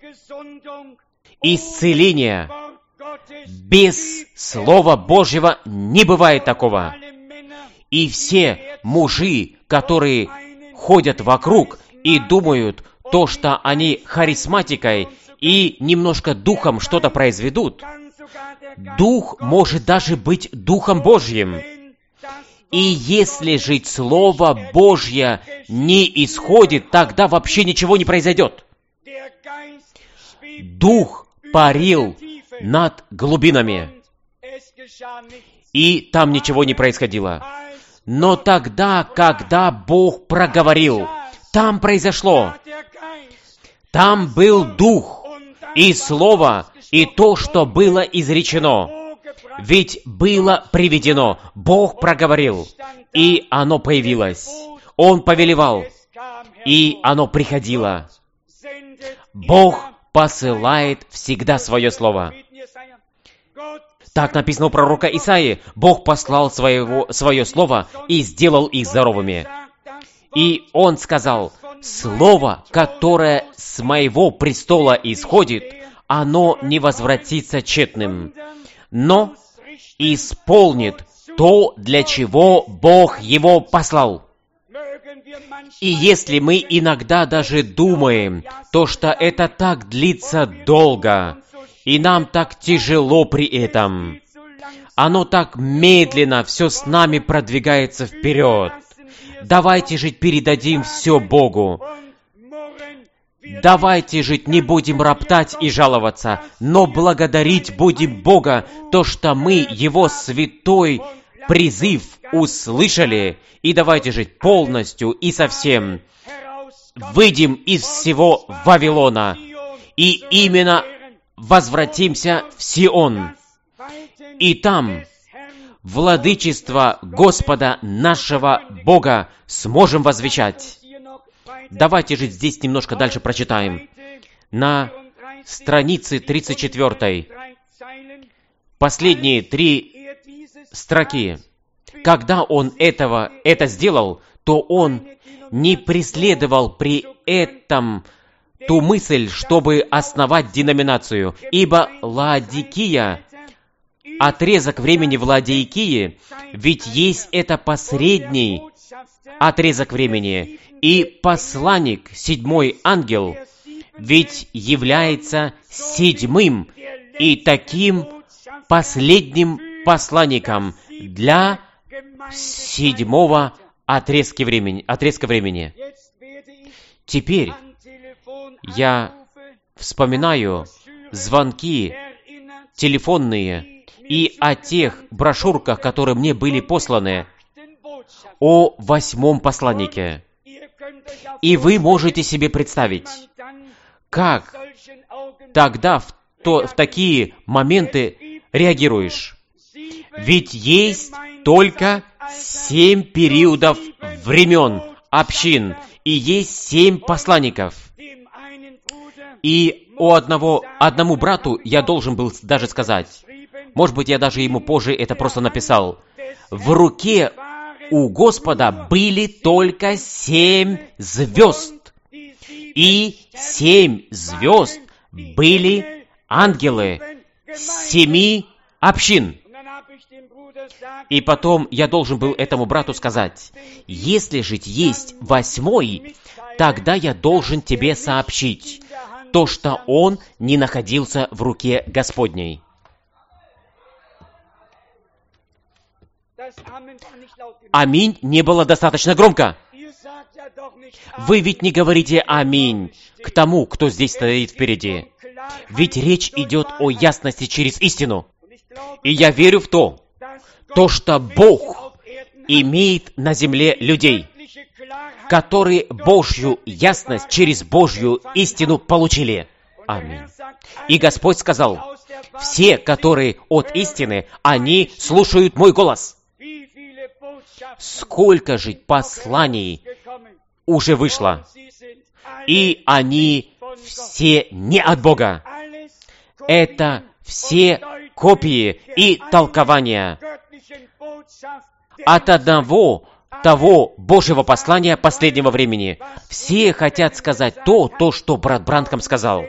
Исцеление без Слова Божьего не бывает такого. И все мужи, которые ходят вокруг и думают, то, что они харизматикой и немножко духом что-то произведут, дух может даже быть Духом Божьим. И если же Слово Божье не исходит, тогда вообще ничего не произойдет. Дух парил над глубинами, и там ничего не происходило. Но тогда, когда Бог проговорил, там произошло. Там был Дух, и Слово, и то, что было изречено. Ведь было приведено. Бог проговорил, и оно появилось. Он повелевал, и оно приходило. Бог посылает всегда Свое Слово. Так написано у пророка Исаии. Бог послал своего, Свое Слово и сделал их здоровыми. И Он сказал, Слово, которое с моего престола исходит, оно не возвратится тщетным, но исполнит то, для чего Бог его послал. И если мы иногда даже думаем, то, что это так длится долго, и нам так тяжело при этом, оно так медленно все с нами продвигается вперед, давайте же передадим все Богу. Давайте жить, не будем роптать и жаловаться, но благодарить будем Бога, то, что мы Его святой призыв услышали, и давайте жить полностью и совсем. Выйдем из всего Вавилона, и именно возвратимся в Сион. И там владычество Господа нашего Бога сможем возвещать. Давайте же здесь немножко дальше прочитаем. На странице тридцать четвёртой, последние три строки. Когда он этого, это сделал, то он не преследовал при этом ту мысль, чтобы основать деноминацию, ибо Лаодикия, отрезок времени в Лаодикии, ведь есть это посредний отрезок времени, и посланник, седьмой ангел, ведь является седьмым и таким последним посланником для седьмого отрезка времени. Отрезка времени. Теперь я вспоминаю звонки телефонные и о тех брошюрках, которые мне были посланы о восьмом посланнике. И вы можете себе представить, как тогда в, то, в такие моменты реагируешь. Ведь есть только семь периодов времен, общин, и есть семь посланников. И у одного, одному брату я должен был даже сказать, может быть, я даже ему позже это просто написал, в руке у Господа были только семь звезд, и семь звезд были ангелы семи общин. И потом я должен был этому брату сказать, если же есть восьмой, тогда я должен тебе сообщить то, что он не находился в руке Господней. Аминь не было достаточно громко. Вы ведь не говорите «Аминь» к тому, кто здесь стоит впереди. Ведь речь идет о ясности через истину. И я верю в то, то, что Бог имеет на земле людей, которые Божью ясность через Божью истину получили. Аминь. И Господь сказал, все, которые от истины, они слушают мой голос. Сколько же посланий уже вышло, и они все не от Бога. Это все копии и толкования от одного того Божьего послания последнего времени. Все хотят сказать то, то, что брат Бранхам сказал.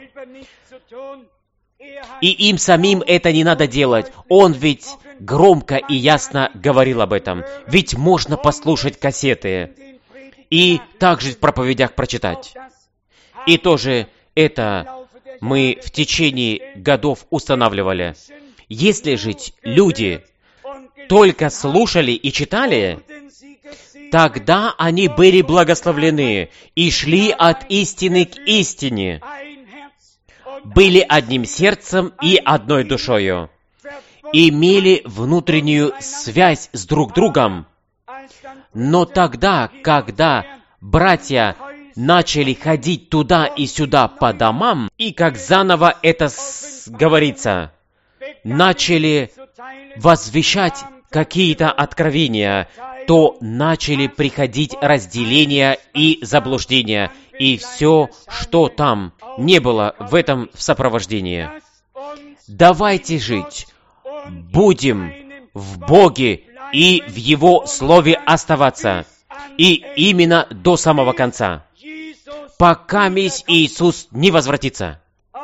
И им самим это не надо делать. Он ведь громко и ясно говорил об этом. Ведь можно послушать кассеты и также в проповедях прочитать. И тоже это мы в течение годов устанавливали. Если же люди только слушали и читали, тогда они были благословлены и шли от истины к истине, были одним сердцем и одной душою, имели внутреннюю связь с друг другом. Но тогда, когда братья начали ходить туда и сюда по домам, и как заново это с- говорится, начали возвещать какие-то откровения, то начали приходить разделения и заблуждения, и все, что там не было в этом в сопровождении. Давайте жить, будем в Боге и в Его Слове оставаться, и именно до самого конца, пока мисс Иисус не возвратится.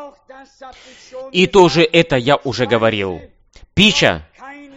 И тоже это я уже говорил. Пища,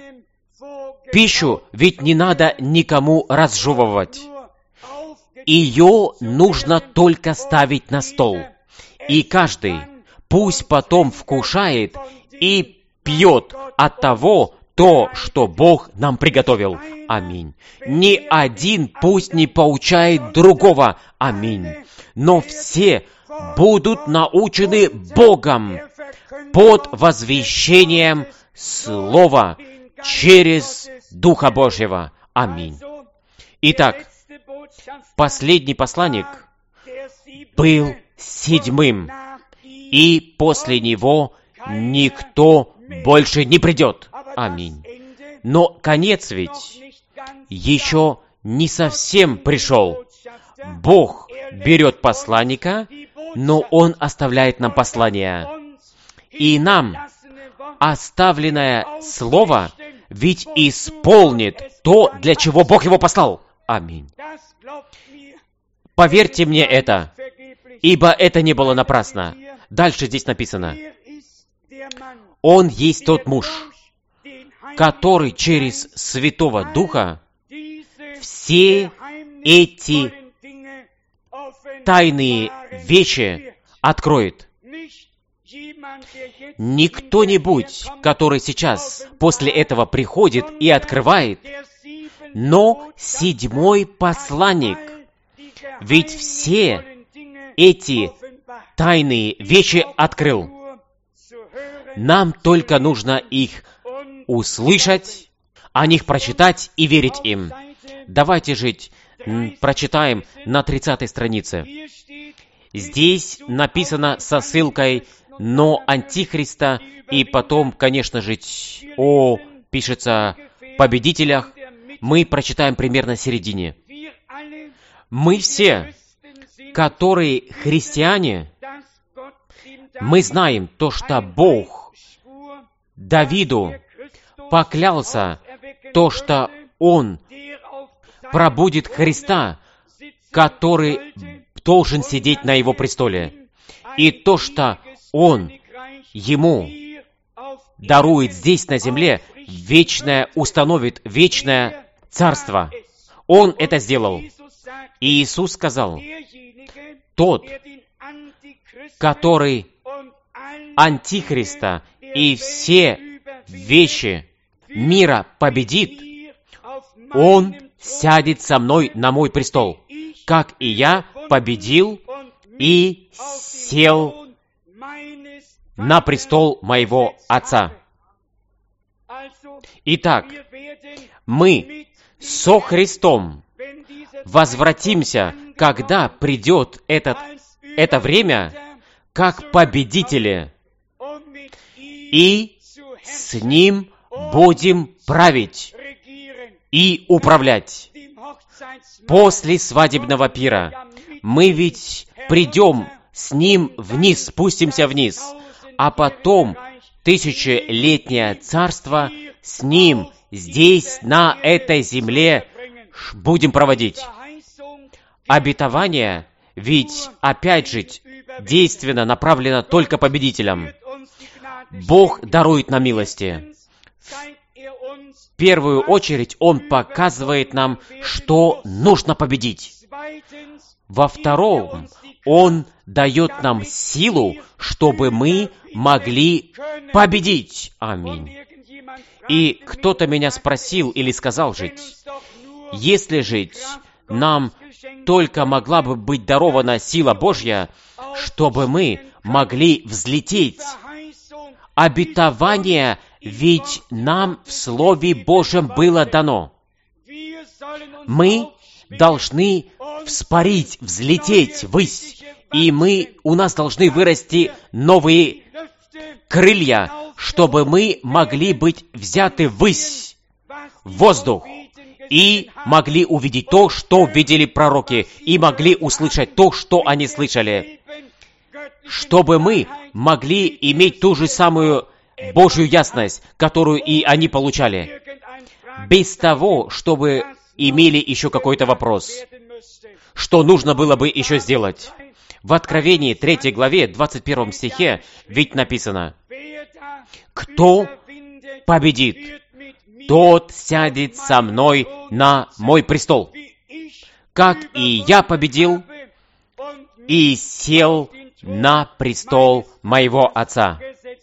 пищу ведь не надо никому разжевывать. Ее нужно только ставить на стол. И каждый пусть потом вкушает и пьет от того, то, что Бог нам приготовил. Аминь. Ни один пусть не поучает другого. Аминь. Но все будут научены Богом под возвещением Слова через Духа Божьего. Аминь. Итак, последний посланник был седьмым, и после него никто больше не придет. Аминь. Но конец ведь еще не совсем пришел. Бог берет посланника, но Он оставляет нам послание. И нам оставленное Слово ведь исполнит то, для чего Бог его послал. Аминь. Поверьте мне это, ибо это не было напрасно. Дальше здесь написано: Он есть тот муж, который через Святого Духа все эти тайные вещи откроет. Не кто-нибудь, который сейчас после этого приходит и открывает, но седьмой посланник. Ведь все эти тайные вещи открыл. Нам только нужно их услышать, о них прочитать и верить им. Давайте жить. Прочитаем на тридцатой странице. Здесь написано со ссылкой «но Антихриста», и потом, конечно же, о, пишется победителях. Мы прочитаем примерно в середине. Мы все, которые христиане, мы знаем то, что Бог Давиду поклялся, то, что Он пробудит Христа, который должен сидеть на Его престоле, и то, что Он Ему дарует здесь, на земле, вечное, установит вечное царство. Он это сделал. И Иисус сказал: тот, который Антихриста и все вещи мира победит, он сядет со мной на мой престол, как и я победил и сел на престол моего Отца. Итак, мы со Христом возвратимся, когда придет этот, это время, как победители, и с Ним будем править и управлять. После свадебного пира мы ведь придем с Ним вниз, спустимся вниз, а потом тысячелетнее царство с Ним здесь, на этой земле, будем проводить. Обетование, ведь, опять же, действенно направлено только победителям. Бог дарует нам милости. В первую очередь, Он показывает нам, что нужно победить. Во втором, Он дает нам силу, чтобы мы могли победить. Аминь. И кто-то меня спросил или сказал жить, если жить, нам только могла бы быть дарована сила Божья, чтобы мы могли взлететь. Обетование ведь нам в Слове Божьем было дано. Мы должны вспарить, взлететь ввысь, и мы, у нас должны вырасти новые крылья, чтобы мы могли быть взяты ввысь, в воздух, и могли увидеть то, что видели пророки, и могли услышать то, что они слышали, чтобы мы могли иметь ту же самую Божью ясность, которую и они получали, без того, чтобы имели еще какой-то вопрос, что нужно было бы еще сделать. В Откровении третьей главе, двадцать первом стихе, ведь написано: «Кто победит, тот сядет со мной на мой престол, как и я победил и сел на престол моего Отца».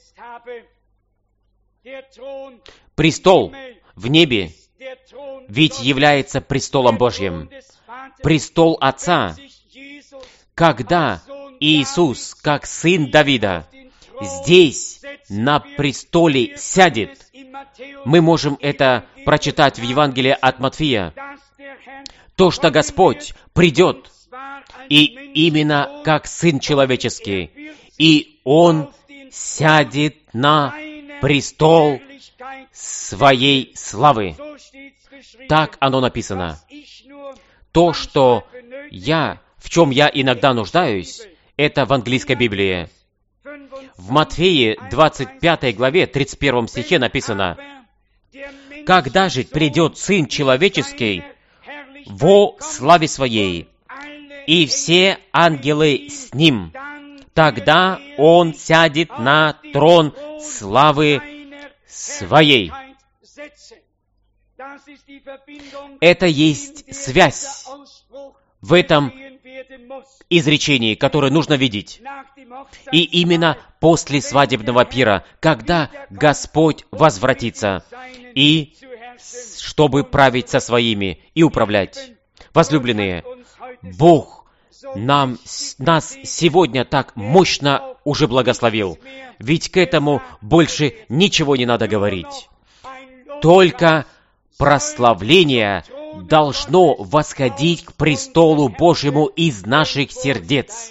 Престол в небе ведь является престолом Божьим. Престол Отца, когда Иисус, как сын Давида, здесь на престоле сядет. Мы можем это прочитать в Евангелии от Матфея. То, что Господь придет, и именно как Сын Человеческий, и Он сядет на престол своей славы. Так оно написано. То, что я, в чем я иногда нуждаюсь, это в английской Библии. В Матфея двадцать пятой главе, тридцать первом стихе написано: «Когда же придет Сын Человеческий во славе Своей, и все ангелы с Ним, тогда Он сядет на трон славы Своей». Это есть связь в этом изречении, которое нужно видеть. И именно после свадебного пира, когда Господь возвратится, и чтобы править со своими и управлять. Возлюбленные, Бог нам, нас сегодня так мощно уже благословил, ведь к этому больше ничего не надо говорить. Только прославление должно восходить к престолу Божьему из наших сердец.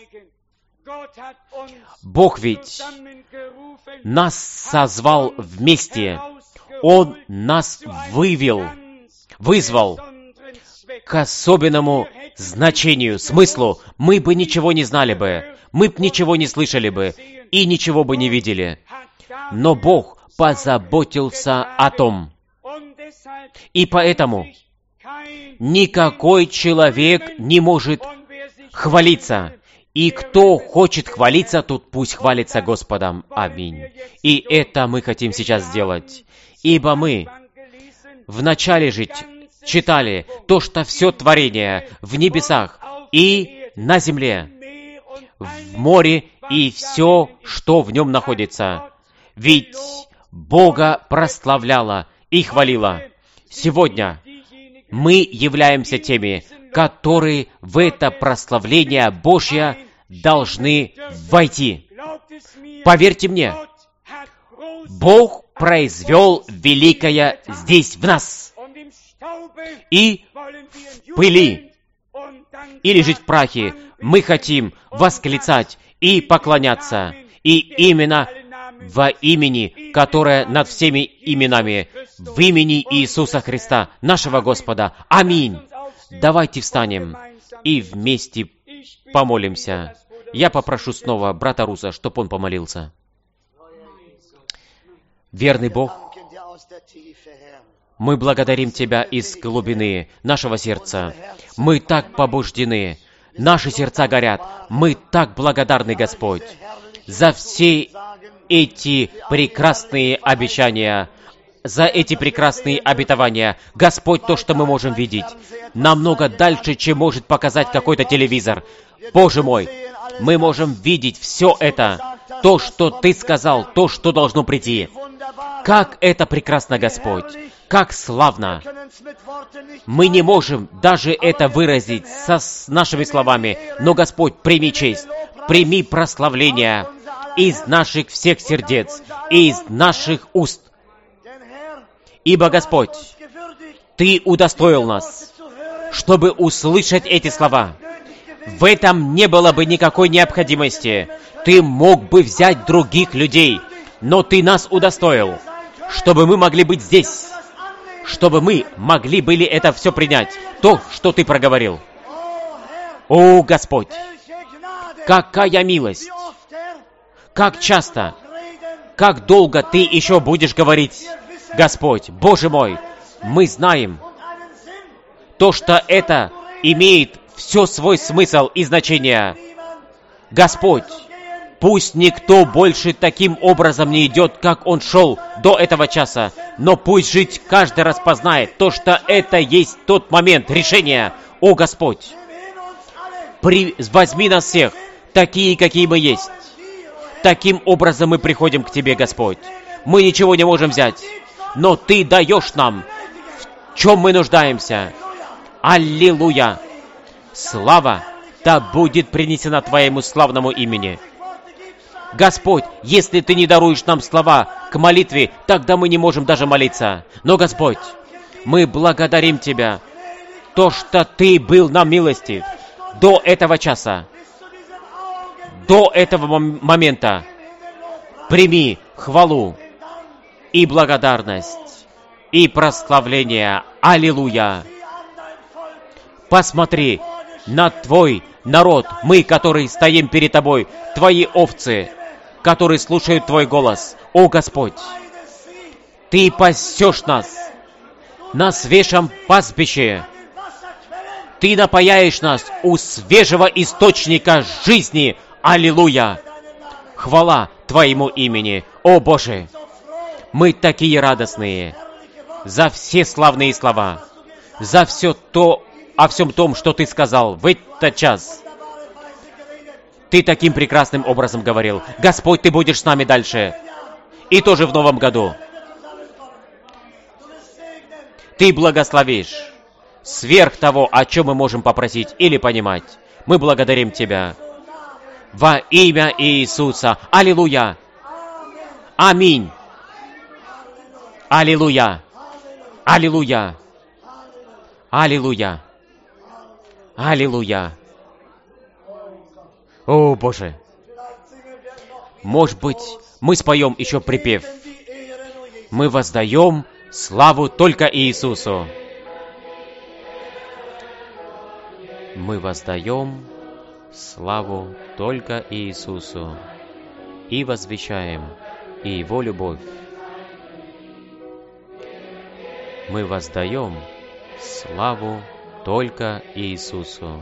Бог ведь нас созвал вместе. Он нас вывел, вызвал к особенному значению, смыслу. Мы бы ничего не знали бы, мы бы ничего не слышали бы и ничего бы не видели. Но Бог позаботился о том. И поэтому никакой человек не может хвалиться. И кто хочет хвалиться, тот пусть хвалится Господом. Аминь. И это мы хотим сейчас сделать. Ибо мы вначале же читали то, что все творение в небесах и на земле, в море и все, что в нем находится. Ведь Бога прославляла и хвалила. Сегодня мы являемся теми, которые в это прославление Божье должны войти. Поверьте мне, Бог произвел великое здесь, в нас. И в пыли, или жить в прахе, мы хотим восклицать и поклоняться. И именно во имени, которое над всеми именами, в имени Иисуса Христа, нашего Господа. Аминь. Давайте встанем и вместе помолимся. Я попрошу снова брата Руса, чтобы он помолился. Верный Бог, мы благодарим Тебя из глубины нашего сердца. Мы так побуждены, наши сердца горят. Мы так благодарны, Господь, за все эти прекрасные обещания, за эти прекрасные обетования. Господь, то, что мы можем видеть, намного дальше, чем может показать какой-то телевизор. Боже мой, мы можем видеть все это, то, что Ты сказал, то, что должно прийти. Как это прекрасно, Господь! Как славно! Мы не можем даже это выразить со с нашими словами, но, Господь, прими честь, прими прославление из наших всех сердец, из наших уст. Ибо, Господь, Ты удостоил нас, чтобы услышать эти слова. В этом не было бы никакой необходимости. Ты мог бы взять других людей, но Ты нас удостоил, чтобы мы могли быть здесь, чтобы мы могли были это все принять, то, что Ты проговорил. О, Господь, какая милость! Как часто, как долго Ты еще будешь говорить, Господь, Боже мой, мы знаем то, что это имеет все свой смысл и значение. Господь, пусть никто больше таким образом не идет, как он шел до этого часа, но пусть жить каждый раз познает то, что это есть тот момент решения. О, Господь, при... возьми нас всех, такие, какие мы есть. Таким образом мы приходим к Тебе, Господь. Мы ничего не можем взять, но Ты даешь нам, в чем мы нуждаемся. Аллилуйя! Слава да будет принесена Твоему славному имени. Господь, если Ты не даруешь нам слова к молитве, тогда мы не можем даже молиться. Но, Господь, мы благодарим Тебя, то, что Ты был нам милостив до этого часа, до этого момента. Прими хвалу и благодарность и прославление. Аллилуйя! Посмотри на Твой народ, мы, которые стоим перед Тобой, Твои овцы, которые слушают Твой голос. О, Господь, Ты пасешь нас на свежем пастбище. Ты напояешь нас у свежего источника жизни. Аллилуйя! Хвала Твоему имени. О, Боже, мы такие радостные за все славные слова, за все то, о всем том, что Ты сказал в этот час. Ты таким прекрасным образом говорил. Господь, Ты будешь с нами дальше. И тоже в новом году. Ты благословишь сверх того, о чем мы можем попросить или понимать. Мы благодарим Тебя. Во имя Иисуса. Аллилуйя. Аминь. Аллилуйя. Аллилуйя. Аллилуйя. Аллилуйя. О, Боже. Может быть, мы споем еще припев. Мы воздаем славу только Иисусу. Мы воздаем славу только Иисусу и возвещаем и Его любовь. Мы воздаем славу только Иисусу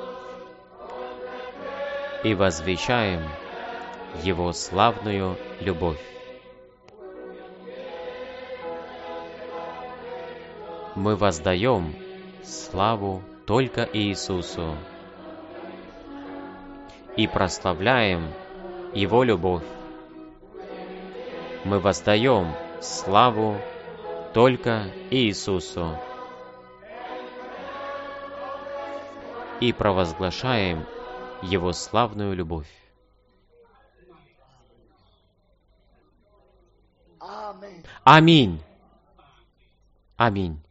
и возвещаем Его славную любовь. Мы воздаем славу только Иисусу и прославляем Его любовь. Мы воздаем славу только Иисусу и провозглашаем Его славную любовь. Аминь. Аминь.